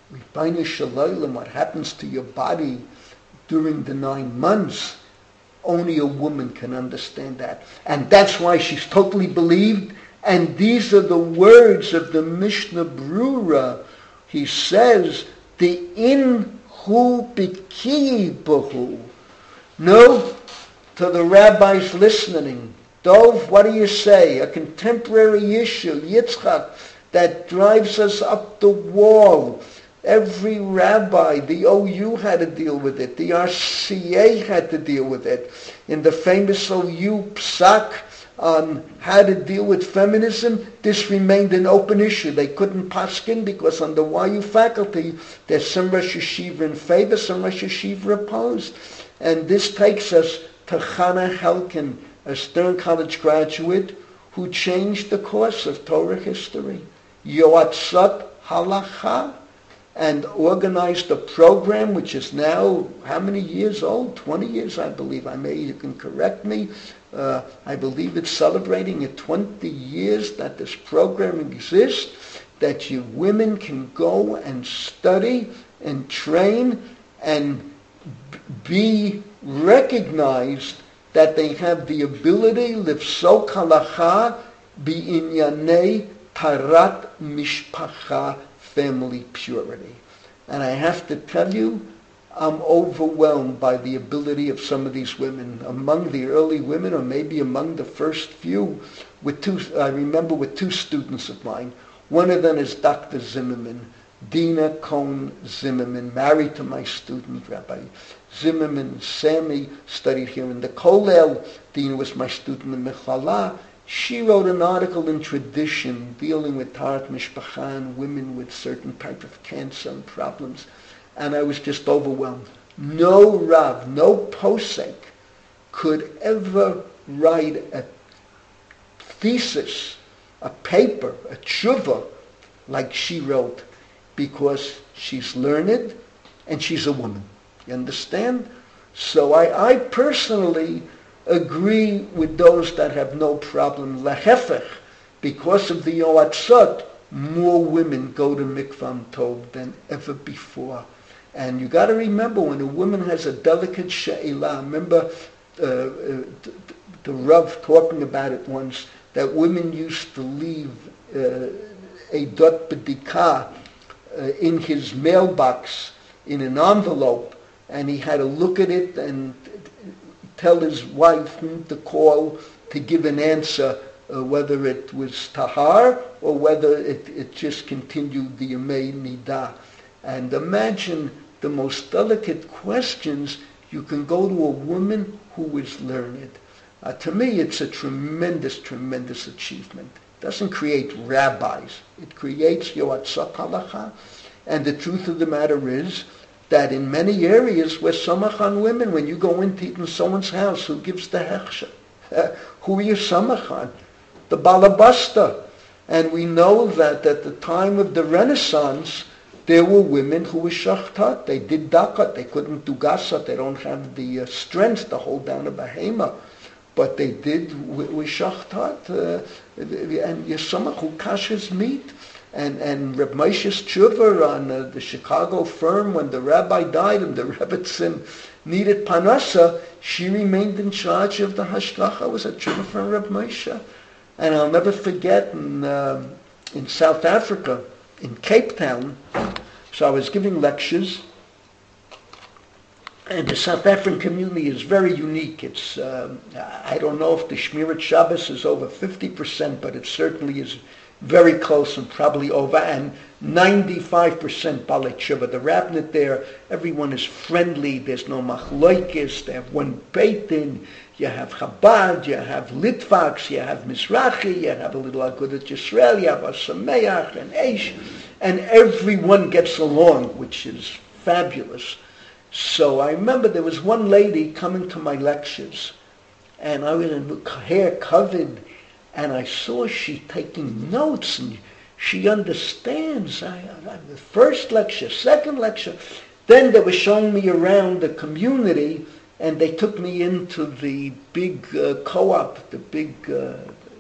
what happens to your body during the nine months. Only a woman can understand that. And that's why she's totally believed. And these are the words of the Mishnah Berurah. He says, the in hu biki bahu. No, to the rabbis listening, Dov, what do you say? A contemporary issue, Yitzchak, that drives us up the wall. Every rabbi, the O U had to deal with it. The R C A had to deal with it. In the famous O U psak on how to deal with feminism, this remained an open issue. They couldn't paskin because on the Y U faculty, there's some Rosh Yeshiva in favor, some Rosh Yeshiva opposed. And this takes us to Chana Helkin, a Stern College graduate who changed the course of Torah history. Yoatzat Halacha, and organized a program which is now, how many years old? twenty years, I believe. I may, you can correct me. Uh, I believe it's celebrating at twenty years that this program exists, that you women can go and study and train and b- be recognized that they have the ability, lifsok halacha, bi'inyanei tarat mishpacha, family purity. And I have to tell you, I'm overwhelmed by the ability of some of these women. Among the early women, or maybe among the first few, with two, I remember with two students of mine. One of them is Doctor Zimmerman, Dina Cohn Zimmerman, married to my student, Rabbi Zimmerman. Sammy studied here in the Kollel. Dina was my student in Mechala. She wrote an article in Tradition dealing with Taharat Mishpacha and women with certain type of cancer and problems. And I was just overwhelmed. No Rav, no posek could ever write a thesis, a paper, a tshuva like she wrote, because she's learned and she's a woman. You understand? So I, I personally agree with those that have no problem. Lehefech, because of the Yoatzot, more women go to Mikvam Tov than ever before. And you got to remember, when a woman has a delicate she'ilah, remember uh, uh, the, the Rav talking about it once, that women used to leave uh, a dot bedikah uh, in his mailbox in an envelope, and he had to look at it and tell his wife whom to call to give an answer, uh, whether it was tahar or whether it, it just continued the Yemei Nidah. And imagine the most delicate questions. You can go to a woman who is learned. Uh, to me, it's a tremendous, tremendous achievement. It doesn't create rabbis. It creates yoatzot halacha. And the truth of the matter is that in many areas we're samach on women. When you go into eat in someone's house, who gives the hechsher? Uh, who are you samach on? The balabasta. And we know that at the time of the Renaissance, there were women who were shachtat. They did dakat. They couldn't do gasat. They don't have the uh, strength to hold down a behema. But they did with shachtat. Uh, and Yesamach who kashes meat. And, and Reb Moshe's tshuva on uh, the Chicago firm, when the rabbi died and the Rebbetzin needed panasa, she remained in charge of the hashgacha. It was a tshuva from Reb Moshe. And I'll never forget in, uh, in South Africa, in Cape Town, so I was giving lectures, and the South African community is very unique. It's, um, I don't know if the Shmirat Shabbos is over fifty percent, but it certainly is very close and probably over, and ninety-five percent Balei Tshuva. The Rabbanit there, everyone is friendly, there's no machloikis, they have one Beit Din, you have Chabad, you have Litvaks, you have Mizrachi, you have a little Agudat Yisrael, you have Asameach and Eish, and everyone gets along, which is fabulous. So I remember there was one lady coming to my lectures, and I was in hair covered, and I saw she taking notes, and she understands. I, I, the first lecture, second lecture. Then they were showing me around the community, and they took me into the big uh, co-op, the big uh,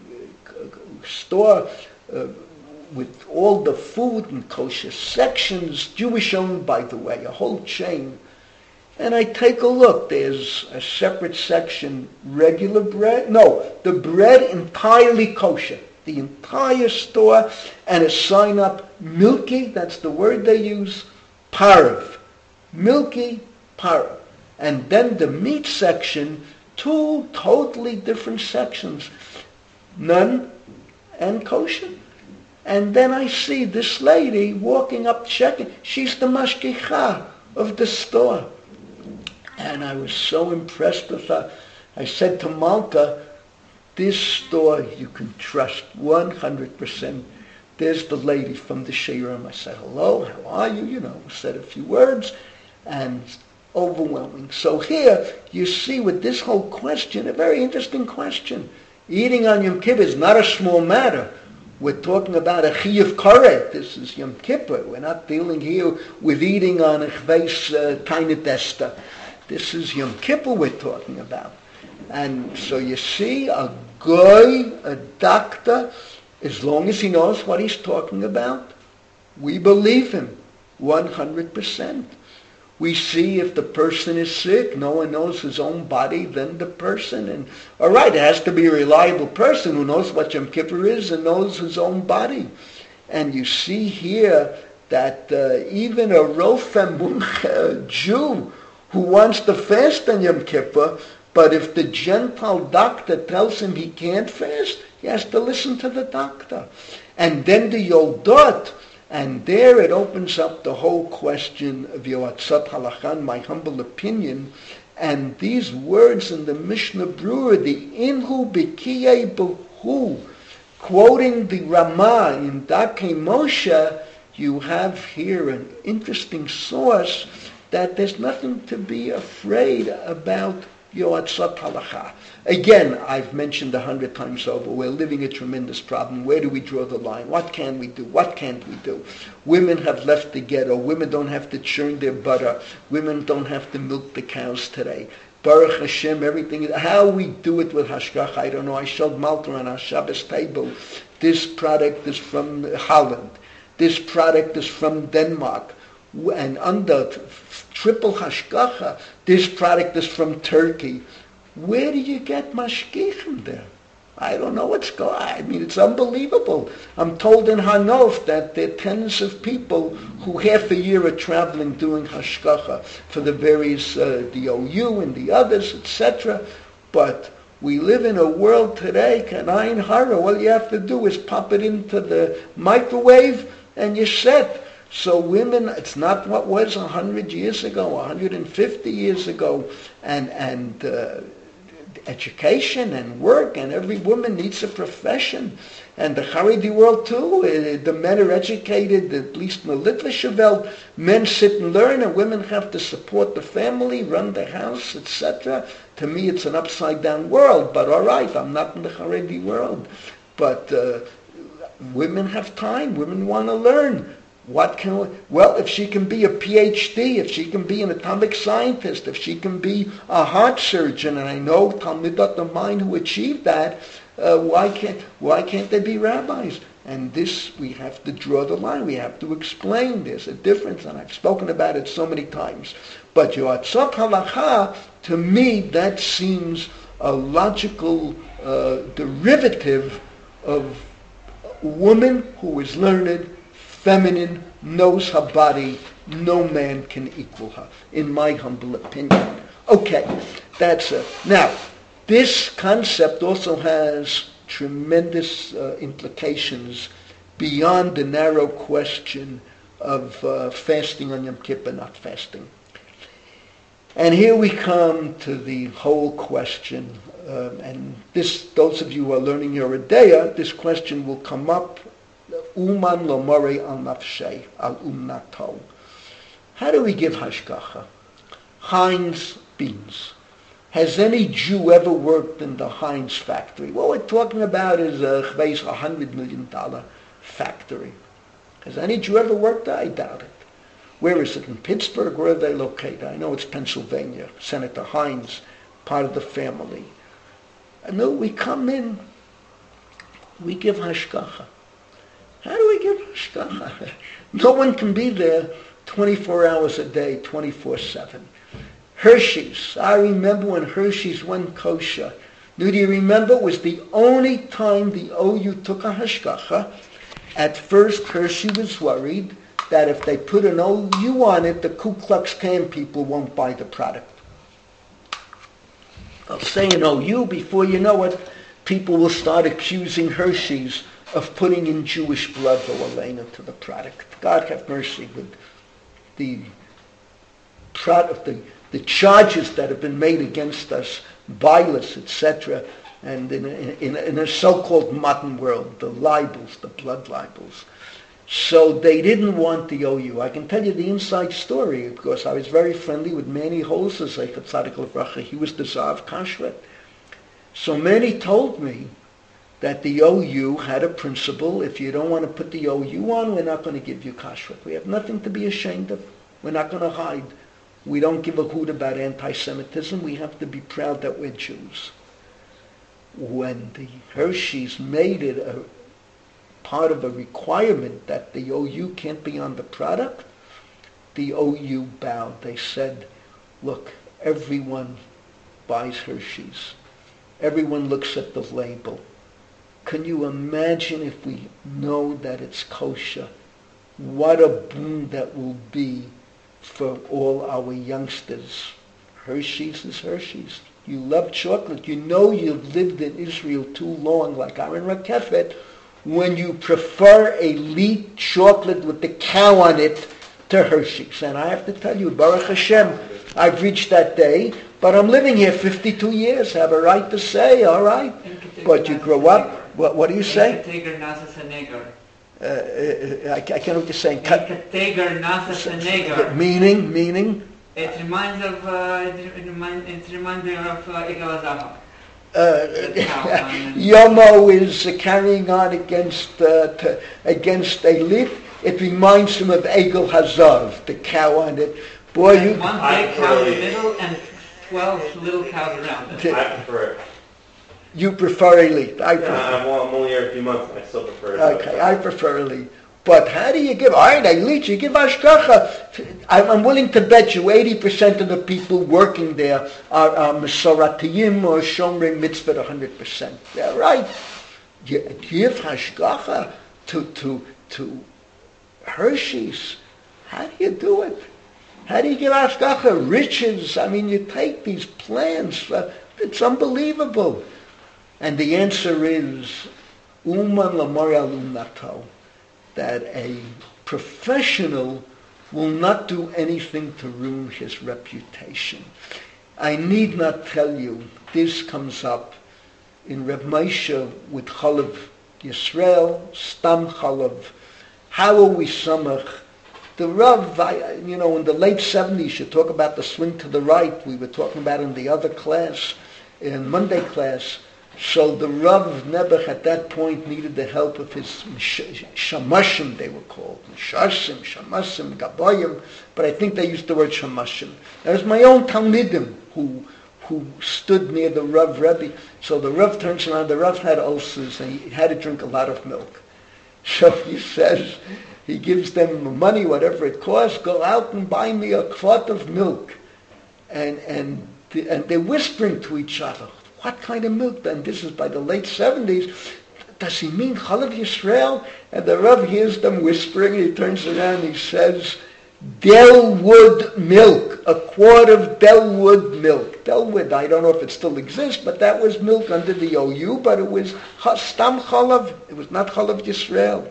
store uh, with all the food and kosher sections, Jewish owned, by the way, a whole chain. And I take a look. There's a separate section, regular bread. No, the bread entirely kosher. The entire store, and a sign up, milky, that's the word they use, parv. Milky, parv. And then the meat section, two totally different sections. None and kosher. And then I see this lady walking up checking. She's the mashgicha of the store. And I was so impressed with her. I said to Malka, this store you can trust one hundred percent. There's the lady from the Sheirim. I said, hello, how are you? You know, said a few words, and overwhelming. So here you see with this whole question, a very interesting question. Eating on Yom Kippur is not a small matter. We're talking about a chiyuv karet. This is Yom Kippur. We're not dealing here with eating on a chveis uh, tainet Esther. This is Yom Kippur we're talking about. And so you see, a guy, a doctor, as long as he knows what he's talking about, we believe him one hundred percent. We see if the person is sick, no one knows his own body than the person. And all right, it has to be a reliable person who knows what Yom Kippur is and knows his own body. And you see here that uh, even a Rofem uh, Jew who wants to fast on Yom Kippur, but if the Gentile doctor tells him he can't fast, he has to listen to the doctor. And then the Yoldot, and there it opens up the whole question of Yoatzot Halakha, my humble opinion, and these words in the Mishnah Berurah, the Inhu B'kiyei B'hu, quoting the Ramah in Dakei Moshe, you have here an interesting source that there's nothing to be afraid about Yoatzot Halakha. Again, I've mentioned a hundred times over, we're living a tremendous problem. Where do we draw the line? What can we do? What can't we do? Women have left the ghetto. Women don't have to churn their butter. Women don't have to milk the cows today. Baruch Hashem, everything. How we do it with Hashgacha, I don't know. I showed Malta on our Shabbos table. This product is from Holland. This product is from Denmark. And under triple Hashgacha, this product is from Turkey. Where do you get mashgichim there? I don't know what's going on. I mean, it's unbelievable. I'm told in Hanof that there are tens of people who half a year are traveling doing hashgacha for the various, uh, the O U and the others, et cetera. But we live in a world today, Kanayin Hara, all you have to do is pop it into the microwave and you're set. So women, it's not what was one hundred years ago, one hundred fifty years ago, and, and uh, education and work, and every woman needs a profession. And the Haredi world too, uh, the men are educated, at least in the Litvische Welt. Men sit and learn, and women have to support the family, run the house, et cetera. To me, it's an upside-down world, but all right, I'm not in the Haredi world. But uh, women have time, women want to learn. What can we, well, if she can be a P H D, if she can be an atomic scientist, if she can be a heart surgeon, and I know Talmidot of mine who achieved that, uh, why can't why can't they be rabbis? And this, we have to draw the line. We have to explain. There's a difference, and I've spoken about it so many times. But Yoatzot Halakha, to me, that seems a logical uh, derivative of a woman who is learned, feminine, knows her body. No man can equal her, in my humble opinion. Okay, that's it. Now, this concept also has tremendous uh, implications beyond the narrow question of uh, fasting on Yom Kippur, not fasting. And here we come to the whole question, uh, and this, those of you who are learning your Yeridea, this question will come up. Uman lomore al nafshei al umnato. How do we give hashgacha? Heinz beans. Has any Jew ever worked in the Heinz factory? What we're talking about is a one hundred million dollars factory. Has any Jew ever worked there? I doubt it. Where is it? In Pittsburgh? Where are they located? I know it's Pennsylvania. Senator Heinz, part of the family. And then we come in, we give hashgacha. How do we give hashgacha? No one can be there twenty-four hours a day, twenty-four seven. Hershey's. I remember when Hershey's went kosher. Do you remember? It was the only time the O U took a hashgacha. At first, Hershey was worried that if they put an O U on it, the Ku Klux Klan people won't buy the product. I'll say an O U, before you know it, people will start accusing Hershey's of putting in Jewish blood or Elena to the product. God have mercy with the product, the, the charges that have been made against us, violence, et cetera, and in a, in, a, in a so-called modern world, the libels, the blood libels. So they didn't want the O U. I can tell you the inside story, because I was very friendly with Manny Holzer, Zeichat Tzadik Livracha. He was the Czar of Kashrut. So Manny told me that the O U had a principle: if you don't want to put the O U on, we're not going to give you kashrut. We have nothing to be ashamed of. We're not going to hide. We don't give a hoot about anti-Semitism. We have to be proud that we're Jews. When the Hershey's made it a part of a requirement that the O U can't be on the product, the O U bowed. They said, look, everyone buys Hershey's. Everyone looks at the label. Can you imagine if we know that it's kosher? what a boon that will be for all our youngsters. Hershey's is Hershey's. You love chocolate. You know you've lived in Israel too long, like Aaron Rakefet, when you prefer elite chocolate with the cow on it to Hershey's. And I have to tell you, Baruch Hashem, I've reached that day, but I'm living here fifty-two years. I have a right to say, all right. But you grow up. What, what do you say? Uh, I, I can't know what you're saying. Meaning, meaning? It reminds of, uh, it, remind, it reminds me of uh, Egal Azava. Uh, Yomo is uh, carrying on against uh, t- against a lit. It reminds him of Egel Hazav, the cow on it. Boy, and you one big cow in the middle and twelve little cows around it. I prefer it. You prefer elite. I prefer. Yeah, I'm, I'm only here a few months, and I still prefer it. Okay, I prefer elite. But how do you give? All right, elite, you give hashgacha. I'm willing to bet you eighty percent of the people working there are, are Mesoratiyim or Shomrei Mitzvah one hundred percent. Yeah, right. You give hashgacha to, to, to Hershey's. How do you do it? How do you give hashgacha? Riches. I mean, you take these plans. Uh, it's unbelievable. And the answer is, Uman lamori alum nato, that a professional will not do anything to ruin his reputation. I need not tell you, this comes up in Reb Moshe with Chalav Yisrael, Stam Chalav. How are we samach? The Rav, I, you know, in the late seventies, you talk about the swing to the right. We were talking about in the other class, in Monday class. So the Rav Nebuch at that point needed the help of his shamashim, they were called. Mishashim, shamasim, gaboyim, but I think they used the word shamashim. There's my own Talmidim who who stood near the Rav Rebbe. So the Rav turns around, the Rav had ulcers and he had to drink a lot of milk. So he says, he gives them money, whatever it costs, go out and buy me a quart of milk. And, and, and they're whispering to each other. What kind of milk then? This is by the late seventies. Does he mean Chalav Yisrael? And the Rav hears them whispering. He turns around and he says, Delwood milk, a quart of Delwood milk. Delwood, I don't know if it still exists, but that was milk under the O U, but it was Stam Chalav. It was not Chalav Yisrael.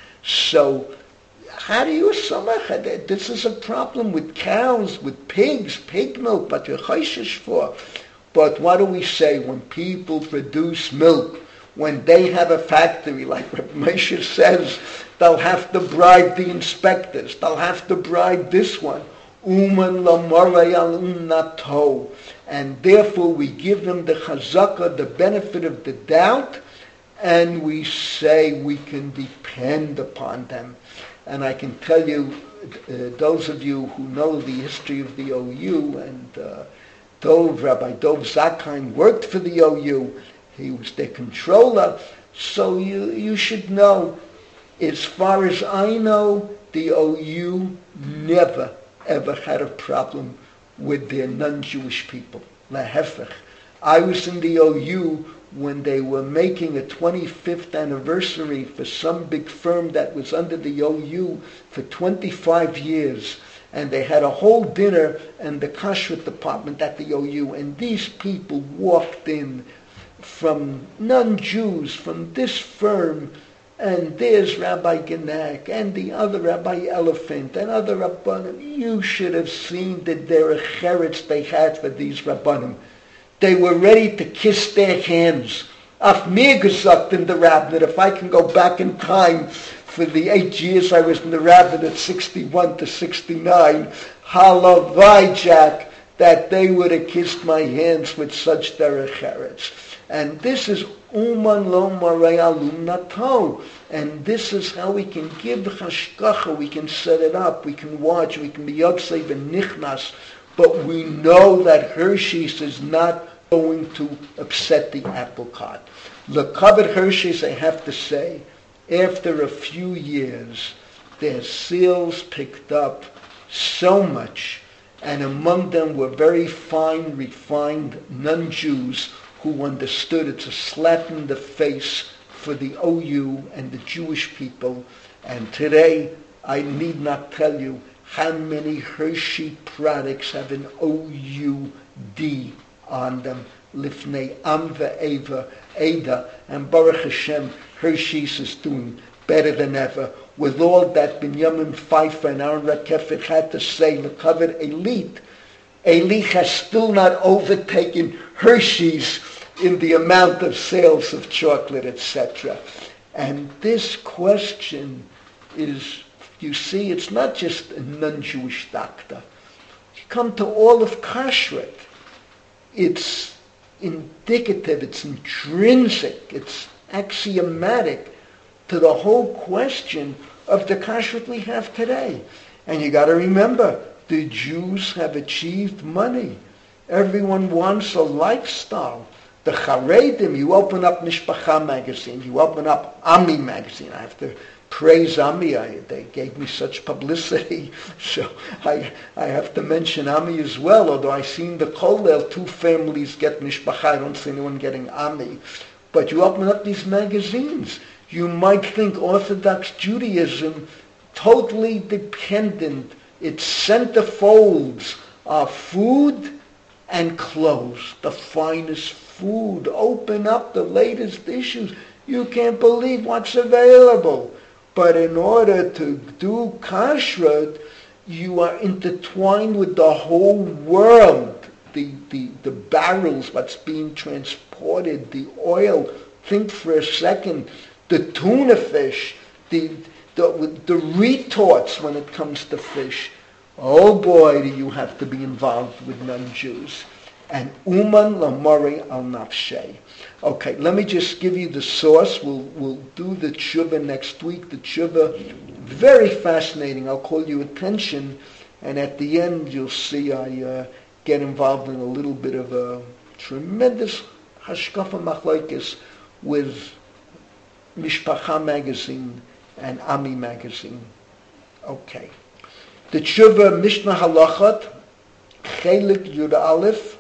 So, how do you samach? This is a problem with cows, with pigs, pig milk, but you're chayshish for. But what do we say when people produce milk? When they have a factory, like Reb Moshe says, they'll have to bribe the inspectors. They'll have to bribe this one. Uman lamorei alum nato. And therefore we give them the chazakah, the benefit of the doubt, and we say we can depend upon them. And I can tell you, uh, those of you who know the history of the O U, and uh, Dov, Rabbi Dov Zakheim worked for the O U. He was their controller. So you, you should know, as far as I know, the O U never, ever had a problem with their non-Jewish people. Lahefech. I was in the O U when they were making a twenty-fifth anniversary for some big firm that was under the O U for twenty-five years. And they had a whole dinner in the kashrut department at the O U. And these people walked in from non-Jews, from this firm, and there's Rabbi Genak, and the other Rabbi Elephant, and other Rabbanim. You should have seen the derech cheretz they had for these Rabbanim. They were ready to kiss their hands. Af mir gesagt in the rabbinate, if I can go back in time for the eight years I was in the rabbinate, sixty-one to sixty-nine, halavai, Jack, that they would have kissed my hands with such derech cheretz. And this is uman lo marei alum nato. And this is how we can give hashgacha, we can set it up, we can watch, we can be yotzei and nichnas, but we know that Hershey's is not going to upset the apple cart. Lekavod Hershey's, I have to say, after a few years, their sales picked up so much, and among them were very fine, refined non-Jews who understood it's a slap in the face for the O U and the Jewish people. And today, I need not tell you how many Hershey products have an O U D on them. Lifnei Am ve'Eva Ada. And Baruch Hashem, Hershey's is doing better than ever. With all that Binyamin Pfeiffer and Aaron Rakefet had to say, the covered elite, elite has still not overtaken Hershey's in the amount of sales of chocolate, et cetera. And this question is, you see, it's not just a non-Jewish doctor. You come to all of kashrut. It's indicative, it's intrinsic, it's axiomatic to the whole question of the kashrut we have today. And you got to remember, the Jews have achieved money. Everyone wants a lifestyle. The Charedim, you open up Mishpacha magazine, you open up Ami magazine. I have to praise Ami. I, they gave me such publicity, so I I have to mention Ami as well. Although I seen the Kollel, two families get Mishpacha. I don't see anyone getting Ami. But you open up these magazines, you might think Orthodox Judaism totally dependent. Its centerfolds are food and clothes, the finest food. Open up the latest issues. You can't believe what's available. But in order to do kashrut, you are intertwined with the whole world. The, the, the barrels, what's being transported, the oil. Think for a second. The tuna fish, the, the, the retorts when it comes to fish. Oh boy, do you have to be involved with non-Jews. And uman lamori al nafshay. Okay, let me just give you the source. We'll we'll do the tshuva next week. The tshuva, very fascinating. I'll call your attention, and at the end you'll see I uh, get involved in a little bit of a tremendous hashkafa machlokes with Mishpacha magazine and Ami magazine. Okay. The tshuva Mishnah Halachat, Chelik Yud Aleph,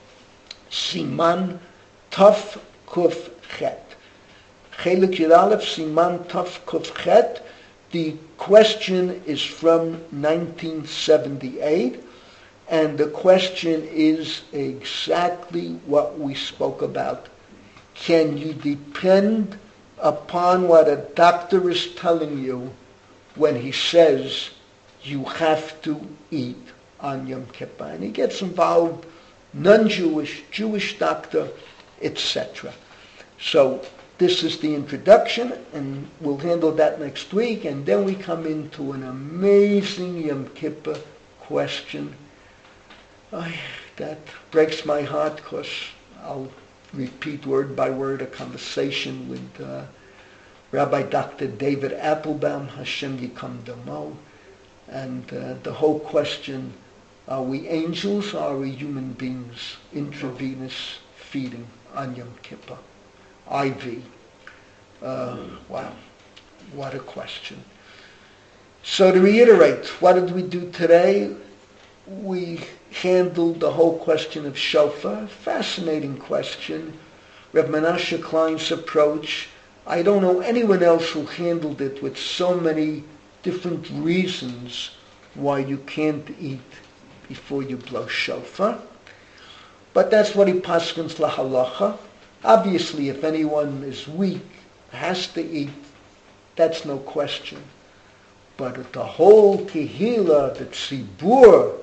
Siman Taf Kuf Chet. Chelik Yud Aleph, Siman Taf Kuf Chet. The question is from nineteen seventy-eight, and the question is exactly what we spoke about. Can you depend upon what a doctor is telling you when he says you have to eat on Yom Kippur? And he gets involved, non-Jewish, Jewish doctor, et cetera. So this is the introduction, and we'll handle that next week. And then we come into an amazing Yom Kippur question. I, that breaks my heart, because I'll repeat word by word a conversation with uh, Rabbi Doctor David Applebaum, Hashem Yikam Damo. And uh, the whole question, are we angels or are we human beings? Intravenous feeding on Yom Kippur. I V. Uh, wow, what a question. So to reiterate, what did we do today? We handled the whole question of shofar. Fascinating question. Reb Menashe Klein's approach. I don't know anyone else who handled it with so many different reasons why you can't eat before you blow shofar. But that's what he paskins lahalacha. Obviously, if anyone is weak, has to eat, that's no question. But the whole tehillah, the tzibur,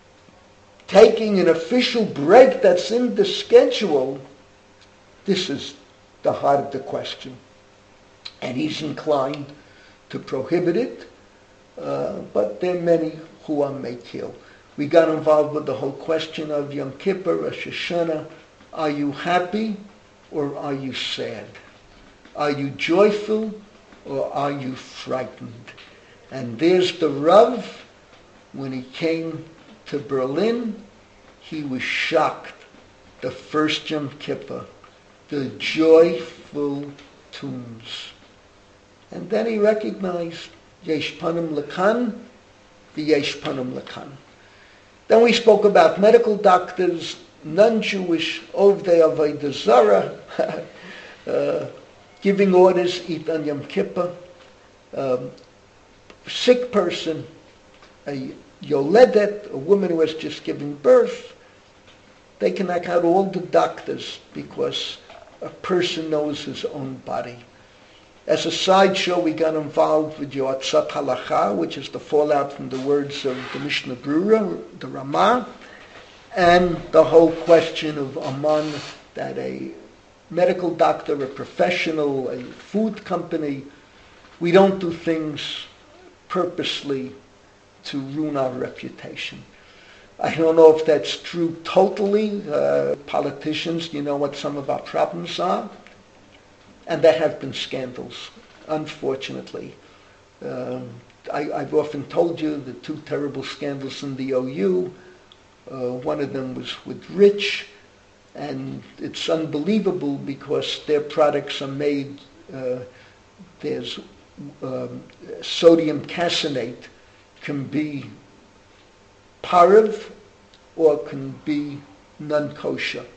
taking an official break that's in the schedule, this is the heart of the question. And he's inclined to prohibit it. Uh, but there are many who are mekil. We got involved with the whole question of Yom Kippur, Rosh Hashanah. Are you happy or are you sad? Are you joyful or are you frightened? And there's the Rav. When he came to Berlin, he was shocked. The first Yom Kippur, the joyful tunes. And then he recognized Yesh Panim Lakan, the Yesh Panim Lakan. Then we spoke about medical doctors, non-Jewish, Ovdei Avodah Zarah, uh, giving orders, eat on Yom Kippur. Um, sick person, a yoledet, a woman who has just given birth, they can knock out all the doctors because a person knows his own body. As a sideshow, we got involved with Yoatzat Halacha, which is the fallout from the words of the Mishnah Brura, the Ramah, and the whole question of Aman, that a medical doctor, a professional, a food company, we don't do things purposely to ruin our reputation. I don't know if that's true totally. Uh, politicians, you know what some of our problems are? And there have been scandals, unfortunately. Um, I, I've often told you the two terrible scandals in the O U. Uh, one of them was with Rich, and it's unbelievable because their products are made, uh, there's um, sodium caseinate can be parav or can be non-kosher.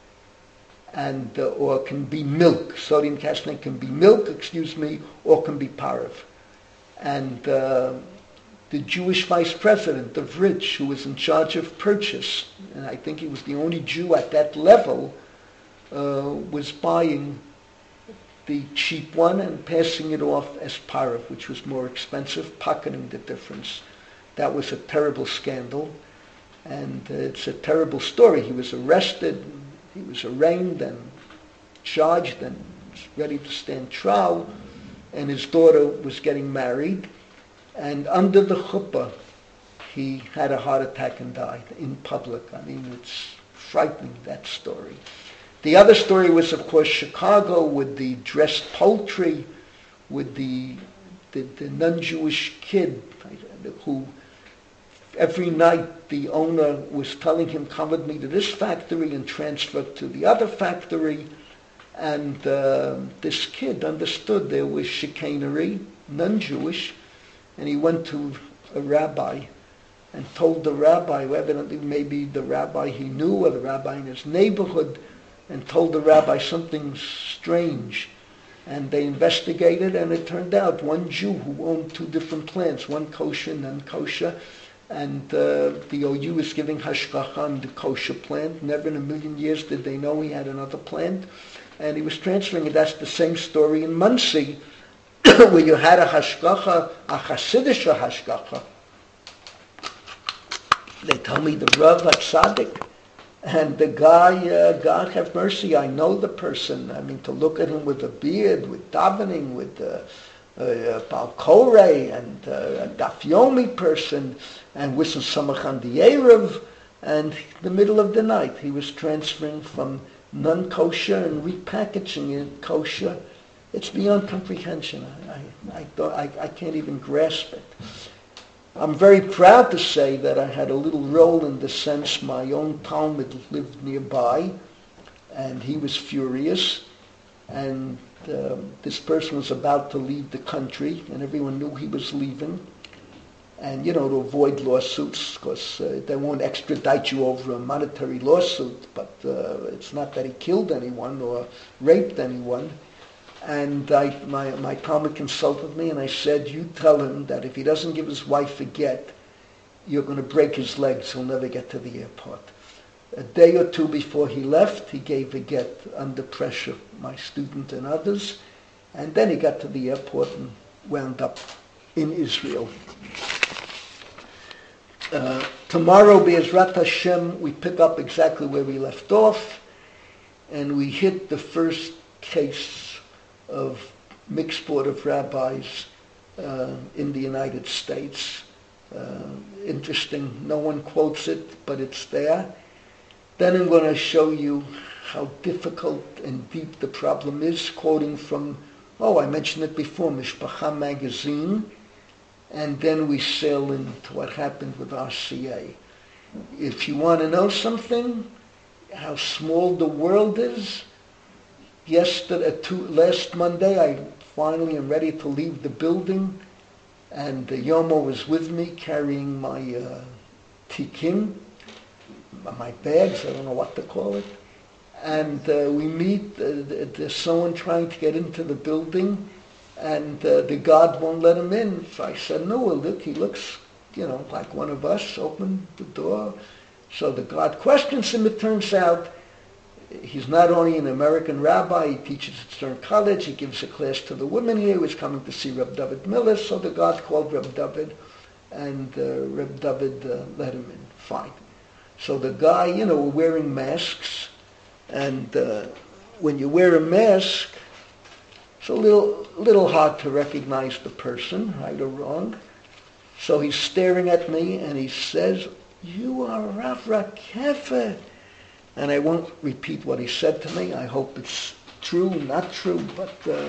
And uh, or can be milk. Sodium caseinate can be milk, excuse me, or can be parav. And uh, the Jewish vice president of Rich, who was in charge of purchase, and I think he was the only Jew at that level, uh, was buying the cheap one and passing it off as parav, which was more expensive, pocketing the difference. That was a terrible scandal, and uh, it's a terrible story. He was arrested. He was arraigned and charged and ready to stand trial, and his daughter was getting married, and under the chuppah, he had a heart attack and died in public. I mean, it's frightening, that story. The other story was, of course, Chicago with the dressed poultry, with the, the, the non-Jewish kid who every night the owner was telling him, come with me to this factory and transfer to the other factory. And uh, this kid understood there was chicanery, non-Jewish, and he went to a rabbi and told the rabbi, who evidently maybe the rabbi he knew or the rabbi in his neighborhood, and told the rabbi something strange. And they investigated, and it turned out one Jew who owned two different plants, one kosher and non-kosher, and uh, the O U was giving hashgacha on the kosher plant. Never in a million years did they know he had another plant. And he was transferring it. That's the same story in Monsey, where you had a hashgacha, a Hasidic hashgacha. They tell me the Rav HaTzadik, and the guy, uh, God have mercy, I know the person. I mean, to look at him with a beard, with davening, with uh, uh, Baal Koreh, and uh, a Daf Yomi person, and whistle Samach on the Erev, and in the middle of the night, he was transferring from non-kosher and repackaging it kosher. It's beyond comprehension. I, I, I, I, I can't even grasp it. I'm very proud to say that I had a little role in the sense my own Talmud lived nearby, and he was furious, and uh, this person was about to leave the country, and everyone knew he was leaving. And, you know, to avoid lawsuits, because uh, they won't extradite you over a monetary lawsuit, but uh, it's not that he killed anyone or raped anyone. And I, my, my Talmud consulted me, and I said, you tell him that if he doesn't give his wife a get, you're going to break his legs. He'll never get to the airport. A day or two before he left, he gave a get under pressure, my student and others. And then he got to the airport and wound up in Israel. Uh, tomorrow, Be'ezrat Hashem, we pick up exactly where we left off, and we hit the first case of mixed board of rabbis uh, in the United States. Uh, interesting, no one quotes it, but it's there. Then I'm going to show you how difficult and deep the problem is, quoting from, oh, I mentioned it before, Mishpacha magazine, and then we sail into what happened with R C A. If you want to know something, how small the world is, yesterday, two, last Monday, I finally am ready to leave the building, and uh, Yomo was with me carrying my uh, tikim, my bags, I don't know what to call it, and uh, we meet, uh, there's someone trying to get into the building, and uh, the guard won't let him in. So I said, no, well, look, he looks, you know, like one of us. Open the door. So the guard questions him. It turns out he's not only an American rabbi, he teaches at Stern College, he gives a class to the women here, he was coming to see Reb David Miller, so the guard called Reb David, and uh, Reb David uh, let him in. Fine. So the guy, you know, wearing masks, and uh, when you wear a mask, it's a little, little hard to recognize the person, right or wrong. So he's staring at me, and he says, "You are Rav Rakefe." And I won't repeat what he said to me. I hope it's true, not true, but uh,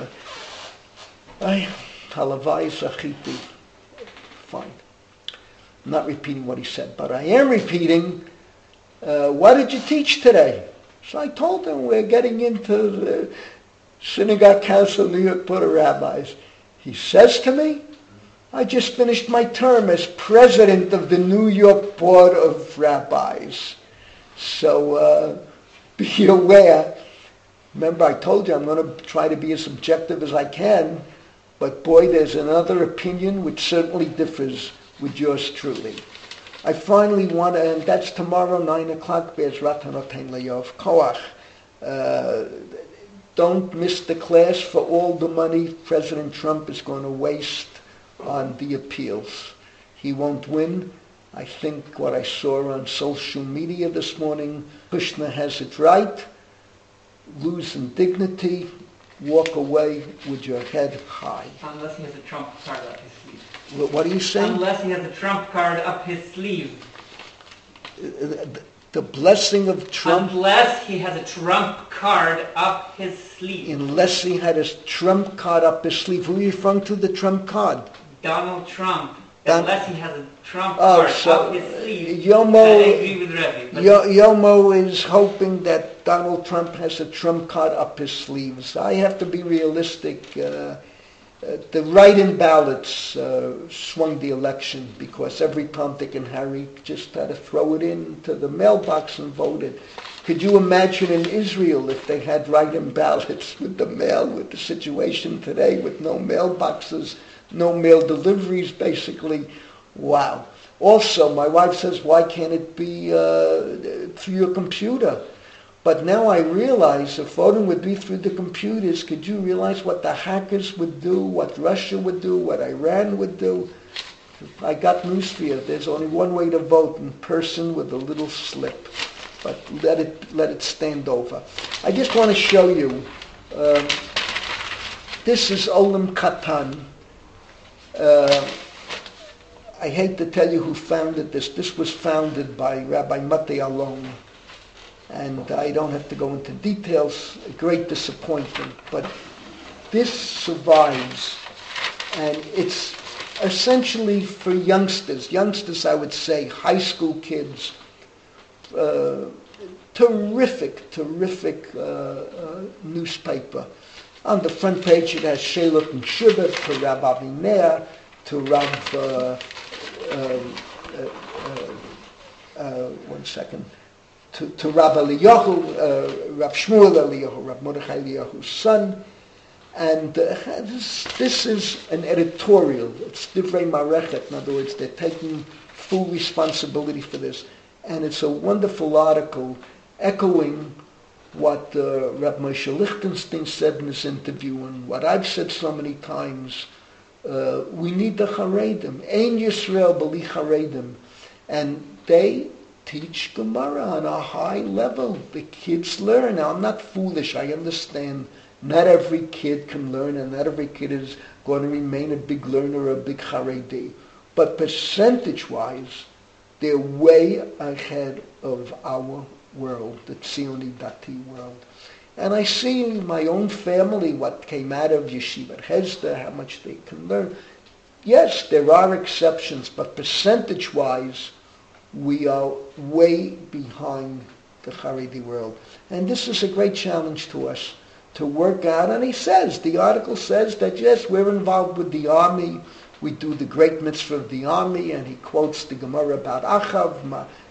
I, halavai zachiti, fine. I'm not repeating what he said, but I am repeating, uh, what did you teach today? So I told him we're getting into the Synagogue Council of New York Board of Rabbis. He says to me, I just finished my term as president of the New York Board of Rabbis. So uh, be aware. Remember, I told you I'm going to try to be as objective as I can, but boy, there's another opinion which certainly differs with yours truly. I finally want to, and that's tomorrow, nine o'clock, Be'ezrat Hanoten L'Yov Koach. Uh, don't miss the class for all the money President Trump is going to waste on the appeals. He won't win. I think what I saw on social media this morning, Kushner has it right. Lose in dignity, walk away with your head high. Unless he has a trump card up his sleeve. What, what are you saying? Unless he has a trump card up his sleeve. The, the blessing of Trump. Unless he has a trump card up his sleeve. Unless he had a Trump card up his sleeve. Who are you referring to, the Trump card? Donald Trump. Don- Unless he has a Trump Oh, card so, up his sleeve. Yomo, I agree with Rebbe. but- Yo- Yomo is hoping that Donald Trump has a Trump card up his sleeves. I have to be realistic. Uh, uh, the write-in ballots uh, swung the election because every Tom, Dick, and Harry just had to throw it into the mailbox and voted. Could you imagine in Israel if they had write-in ballots with the mail, with the situation today, with no mailboxes, no mail deliveries, basically? Wow. Also, my wife says, why can't it be uh, through your computer? But now I realize if voting would be through the computers, could you realize what the hackers would do, what Russia would do, what Iran would do? I got news for you. There's only one way to vote, in person with a little slip. But let it let it stand over. I just want to show you. Um, this is Olam Katan. Uh, I hate to tell you who founded this. This was founded by Rabbi Mate Alon. And I don't have to go into details, a great disappointment. But this survives, and it's essentially for youngsters. Youngsters, I would say, high school kids. Uh, terrific, terrific uh, uh, newspaper. On the front page it has Shelot and Shubert to Rab Avinea, to Rab, uh, uh, uh, uh, uh, one second, to, to Rab Eliyahu, uh, Rab Shmuel Eliyahu, Rab Mordechai Eliyahu's son. And uh, this, this is an editorial. It's Divrei Marechet. In other words, they're taking full responsibility for this. And it's a wonderful article echoing what uh, Rab Moshe Lichtenstein said in his interview and what I've said so many times. Uh, we need the Haredim. Ein Yisrael b'li Haredim. And they teach Gemara on a high level. The kids learn. Now, I'm not foolish. I understand not every kid can learn and not every kid is going to remain a big learner or a big Haredi. But percentage-wise, they're way ahead of our world, the Tzioni Dati world. And I see in my own family what came out of Yeshiva Hesder, how much they can learn. Yes, there are exceptions, but percentage-wise, we are way behind the Haredi world. And this is a great challenge to us to work out. And he says, the article says that yes, we're involved with the army. We do the great mitzvah of the army, and he quotes the Gemara about Achav,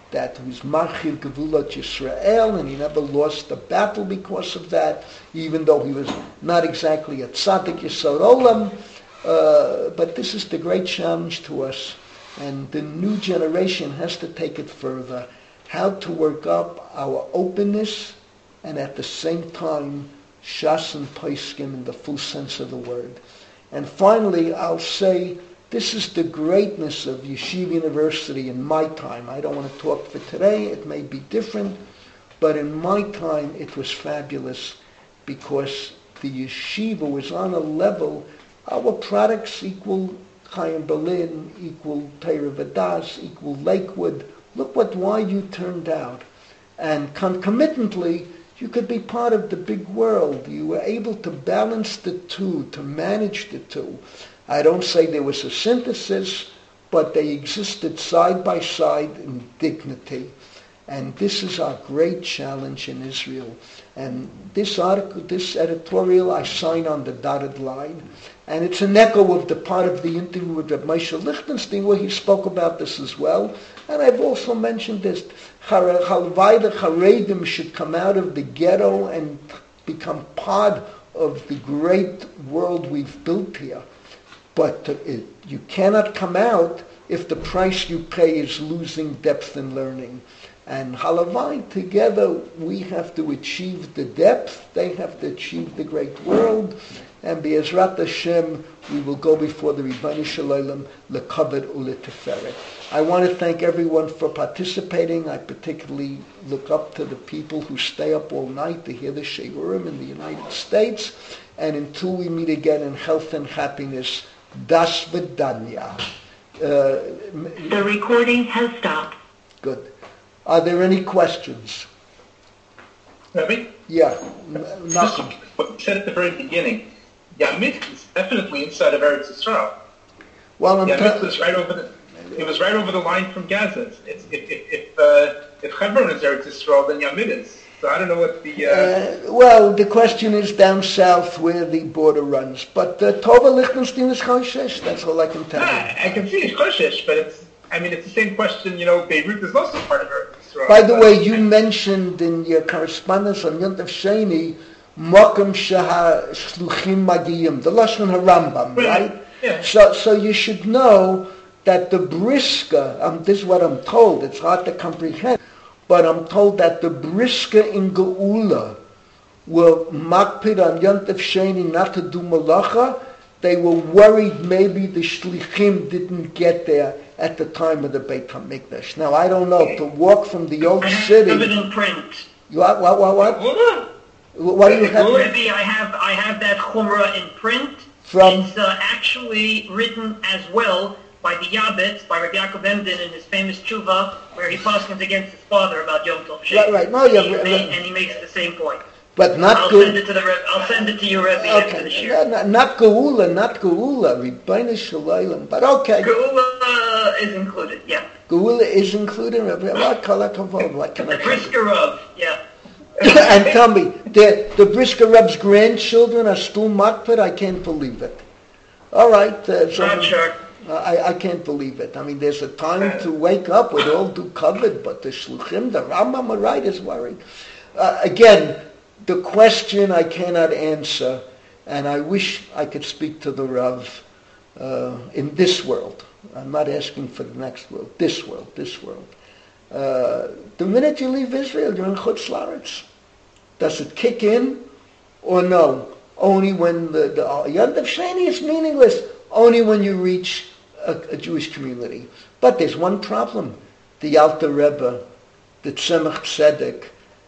that was Marchiv Gevulat Yisrael, and he never lost a battle because of that, even though he was not exactly a tzaddik Yisod Olam. Uh, but this is the great challenge to us, and the new generation has to take it further. How to work up our openness, and at the same time, Shas and Paiskim in the full sense of the word. And finally, I'll say, this is the greatness of Yeshiva University in my time. I don't want to talk for today, it may be different, but in my time it was fabulous because the yeshiva was on a level, our products equal Chaim Berlin, equal Torah Vodaas, equal Lakewood. Look what Y U turned out. And concomitantly, you could be part of the big world. You were able to balance the two, to manage the two. I don't say there was a synthesis, but they existed side by side in dignity. And this is our great challenge in Israel. And this article, this editorial, I sign on the dotted line. And it's an echo of the part of the interview with Reb Moshe Lichtenstein where he spoke about this as well. And I've also mentioned this. Halvai the Haredim should come out of the ghetto and become part of the great world we've built here. But it, you cannot come out if the price you pay is losing depth in learning. And Halavai, together, we have to achieve the depth, they have to achieve the great world, and Be'ezrat Hashem, we will go before the Ribono Shel Olam, lekavod uleteferet. I want to thank everyone for participating. I particularly look up to the people who stay up all night to hear the Shiurim in the United States. And until we meet again in health and happiness, Das Vidanya. Uh, the recording has stopped. Good. Are there any questions? Rabbi? Yeah, n- nothing. What you said at the very beginning, Yamit is definitely inside of Eretz Yisrael. Well, I'm Yamit ta- was right over the. It was right over the line from Gaza. It's, if if if, uh, if Hebron is Eretz Yisrael, then Yamit is. So I don't know what the. Uh, uh, well, the question is down south where the border runs. But uh, Tova Lichtenstein is Choshesh. That's all I can tell you. I, I can see it's Choshesh, but it's. I mean, it's the same question. You know, Beirut is also part of Eretz Yisrael. By the way, you mentioned in your correspondence on Yom Tov Sheni, Mokum Sheha Shluchim Magiyim, the Lashon HaRambam, right? right? Yeah. So, so you should know that the Briska, um, this is what I'm told, it's hard to comprehend, but I'm told that the Briska in Geula were makpid on Yom Tov Sheni not to do malacha. They were worried maybe the Shlichim didn't get there at the time of the Beit HaMikdash. Now, I don't know, to walk from the old I city... have it in print. You, what, what, what? What, what do you have? Maybe I have I have that Chumrah in print. From? It's uh, actually written as well by the Yabetz, by Rabbi Yaakov Emden in his famous tshuva, where he paskins against his father about Yom Tov Sheni. Right, right. No, yeah, He right, ma- right. and he makes the same point. But not I'll good. send it to the Re- I'll send it to you, Rebbe, after the Okay, shir. no, no, not Geula, not Geula, Ribono Shel Olam. But okay, Geula is included, yeah. Geula is included. What kol hakavod? What can The I tell you? Brisker of, yeah. And tell me, the the Brisker Reb's grandchildren are still makpid? I can't believe it. All right, uh, so Not sure. I, I can't believe it. I mean, there's a time to wake up with all due covered, but the Shluchim, the Rambam, are right, is worried. Uh, again, the question I cannot answer, and I wish I could speak to the Rav uh, in this world. I'm not asking for the next world. This world, this world. Uh, the minute you leave Israel, you're in Chutz La'aretz. Does it kick in or no? Only when the, the Yom Tov Sheni is meaningless. Only when you reach a, a Jewish community. But there's one problem. The Alter Rebbe, the Tzemach Tzedek,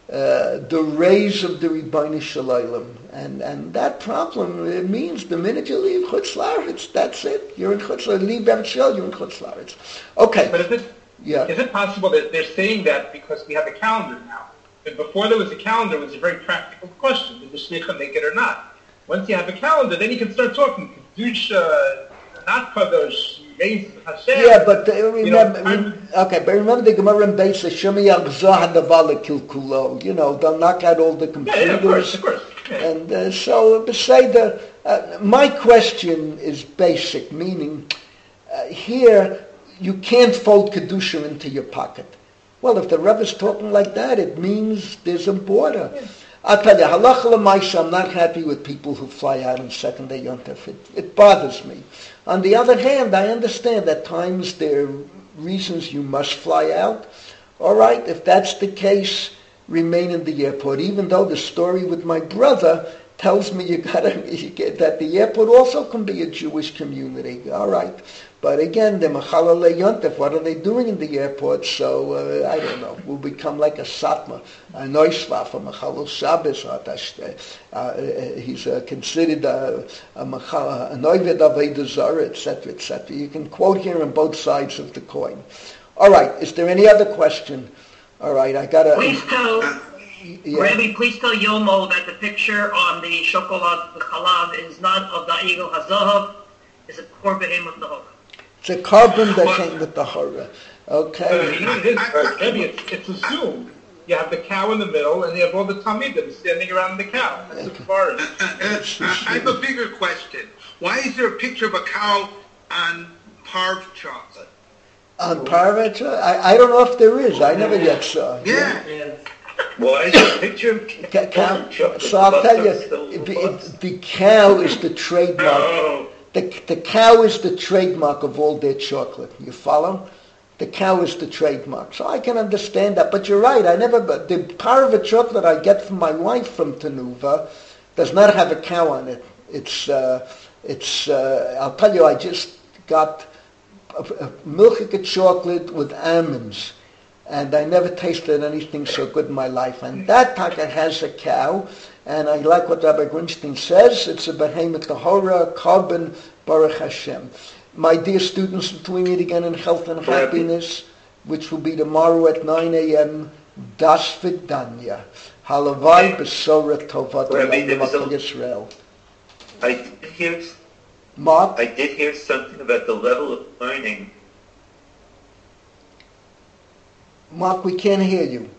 uh, the rays of the Ribono Shel Olam. And, and that problem, it means the minute you leave Chutz La'aretz, that's it. You're in Chutz La'aretz. Leave Eretz Yisrael, you're in Chutz La'aretz. Okay. But is it, Yeah. is it possible that they're saying that because we have a calendar now? But before there was a calendar, it was a very practical question. Did the Shlichim make it or not? Once you have a calendar, then you can start talking. Kedusha, not Kadosh, Yez, Hashem. Yeah, but uh, remember, You know, rem- okay, but remember the Gemara in Beis Shemi Yagzah Hadavala Kilkulo. You know, they'll knock out all the Yeah, computers. yeah, of course, of course. Yeah. And uh, so, Beseda, uh, my question is basic, meaning uh, here you can't fold Kedusha into your pocket. Well, if the Rebbe is talking like that, it means there's a border. Yeah. I'll tell you, halacha l'maisa, I'm not happy with people who fly out on second day Yom Tov. It, it bothers me. On the other hand, I understand at times there are reasons you must fly out. All right, if that's the case, remain in the airport. Even though the story with my brother tells me you gotta you get, that the airport also can be a Jewish community. All right, but again, the Machalal Yom Tov, what are they doing in the airport? So uh, I don't know. We'll become like a Satma, a Neuschlaf, a Machalal Shabbos. Uh, uh, he's uh, considered a a Noived Avodah Zarah, et cetera, et cetera. You can quote here on both sides of the coin. All right. Is there any other question? All right. I gotta. Please tell. Yeah. Rabbi, please tell Yomo that the picture on the chocolate, the chalav, is not of the Egel Hazahav, it's a korban of the Hora. It's a carbon that came with the Hora. Okay. Uh, you know, it is, uh, Rabbi, it's, it's assumed. You have the cow in the middle, and you have all the Talmidim standing around the cow. That's the forest. Uh, uh, I have a bigger question. Why is there a picture of a cow on Parv chocolate? On Parv chocolate? I, I don't know if there is. I never yet saw. Yeah. Yes. Why is there a picture of Ca- cow, chocolate? so I'll tell you, Still it, bus? it, the cow is the trademark. Oh. The, the cow is the trademark of all their chocolate. You follow? The cow is the trademark. So I can understand that. But you're right. I never. But the Parva chocolate I get from my wife from Tenuva does not have a cow on it. It's. Uh, it's. Uh, I'll tell you. I just got a, a milk chocolate with almonds. And I never tasted anything so good in my life. And that taka has a cow, and I like what Rabbi Grunstein says. It's a behemoth tahora, carbon, Baruch Hashem. My dear students, until we meet again in health and happiness, which will be tomorrow at nine a.m., Das Vidanya. Halavai Besora Tovat Israel. I did hear, Mark? I did hear something about the level of learning. Mark, we can't hear you.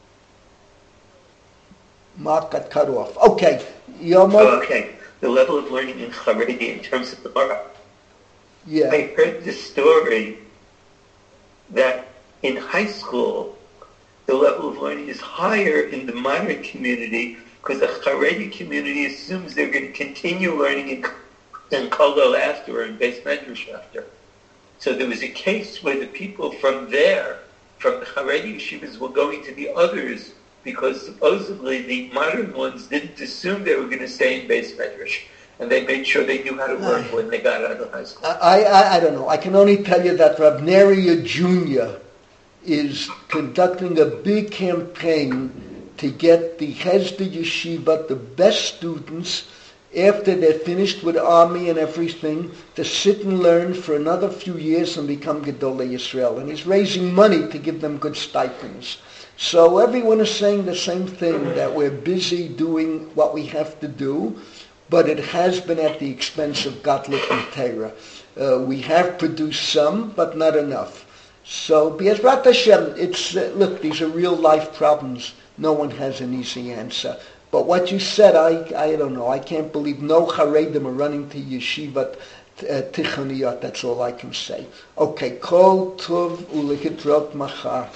Mark got cut off. Okay. Yomo? Oh, okay. The level of learning in Haredi in terms of the Torah. Yeah. I heard the story that in high school, the level of learning is higher in the modern community because the Haredi community assumes they're going to continue learning in, in Kollel after or in Beis Medrash after. So there was a case where the people from there, from the Haredi yeshivas, were going to the others because supposedly the modern ones didn't assume they were going to stay in Beis Medrash, and they made sure they knew how to learn when they got out of high school. I, I, I don't know. I can only tell you that Rab Neria Junior is conducting a big campaign to get the Hesder Yeshiva, the best students, after they're finished with army and everything, to sit and learn for another few years and become Gedolei Yisrael. And he's raising money to give them good stipends. So everyone is saying the same thing, that we're busy doing what we have to do, but it has been at the expense of Gottlieb and Torah. Uh, we have produced some, but not enough. So, Be'ezrat Hashem, it's, uh, look, these are real life problems. No one has an easy answer. But what you said, I I don't know. I can't believe no Haredim are running to Yeshivat uh, Tichoniyot. That's all I can say. Okay, Kol Tov Ulehitrot Machar.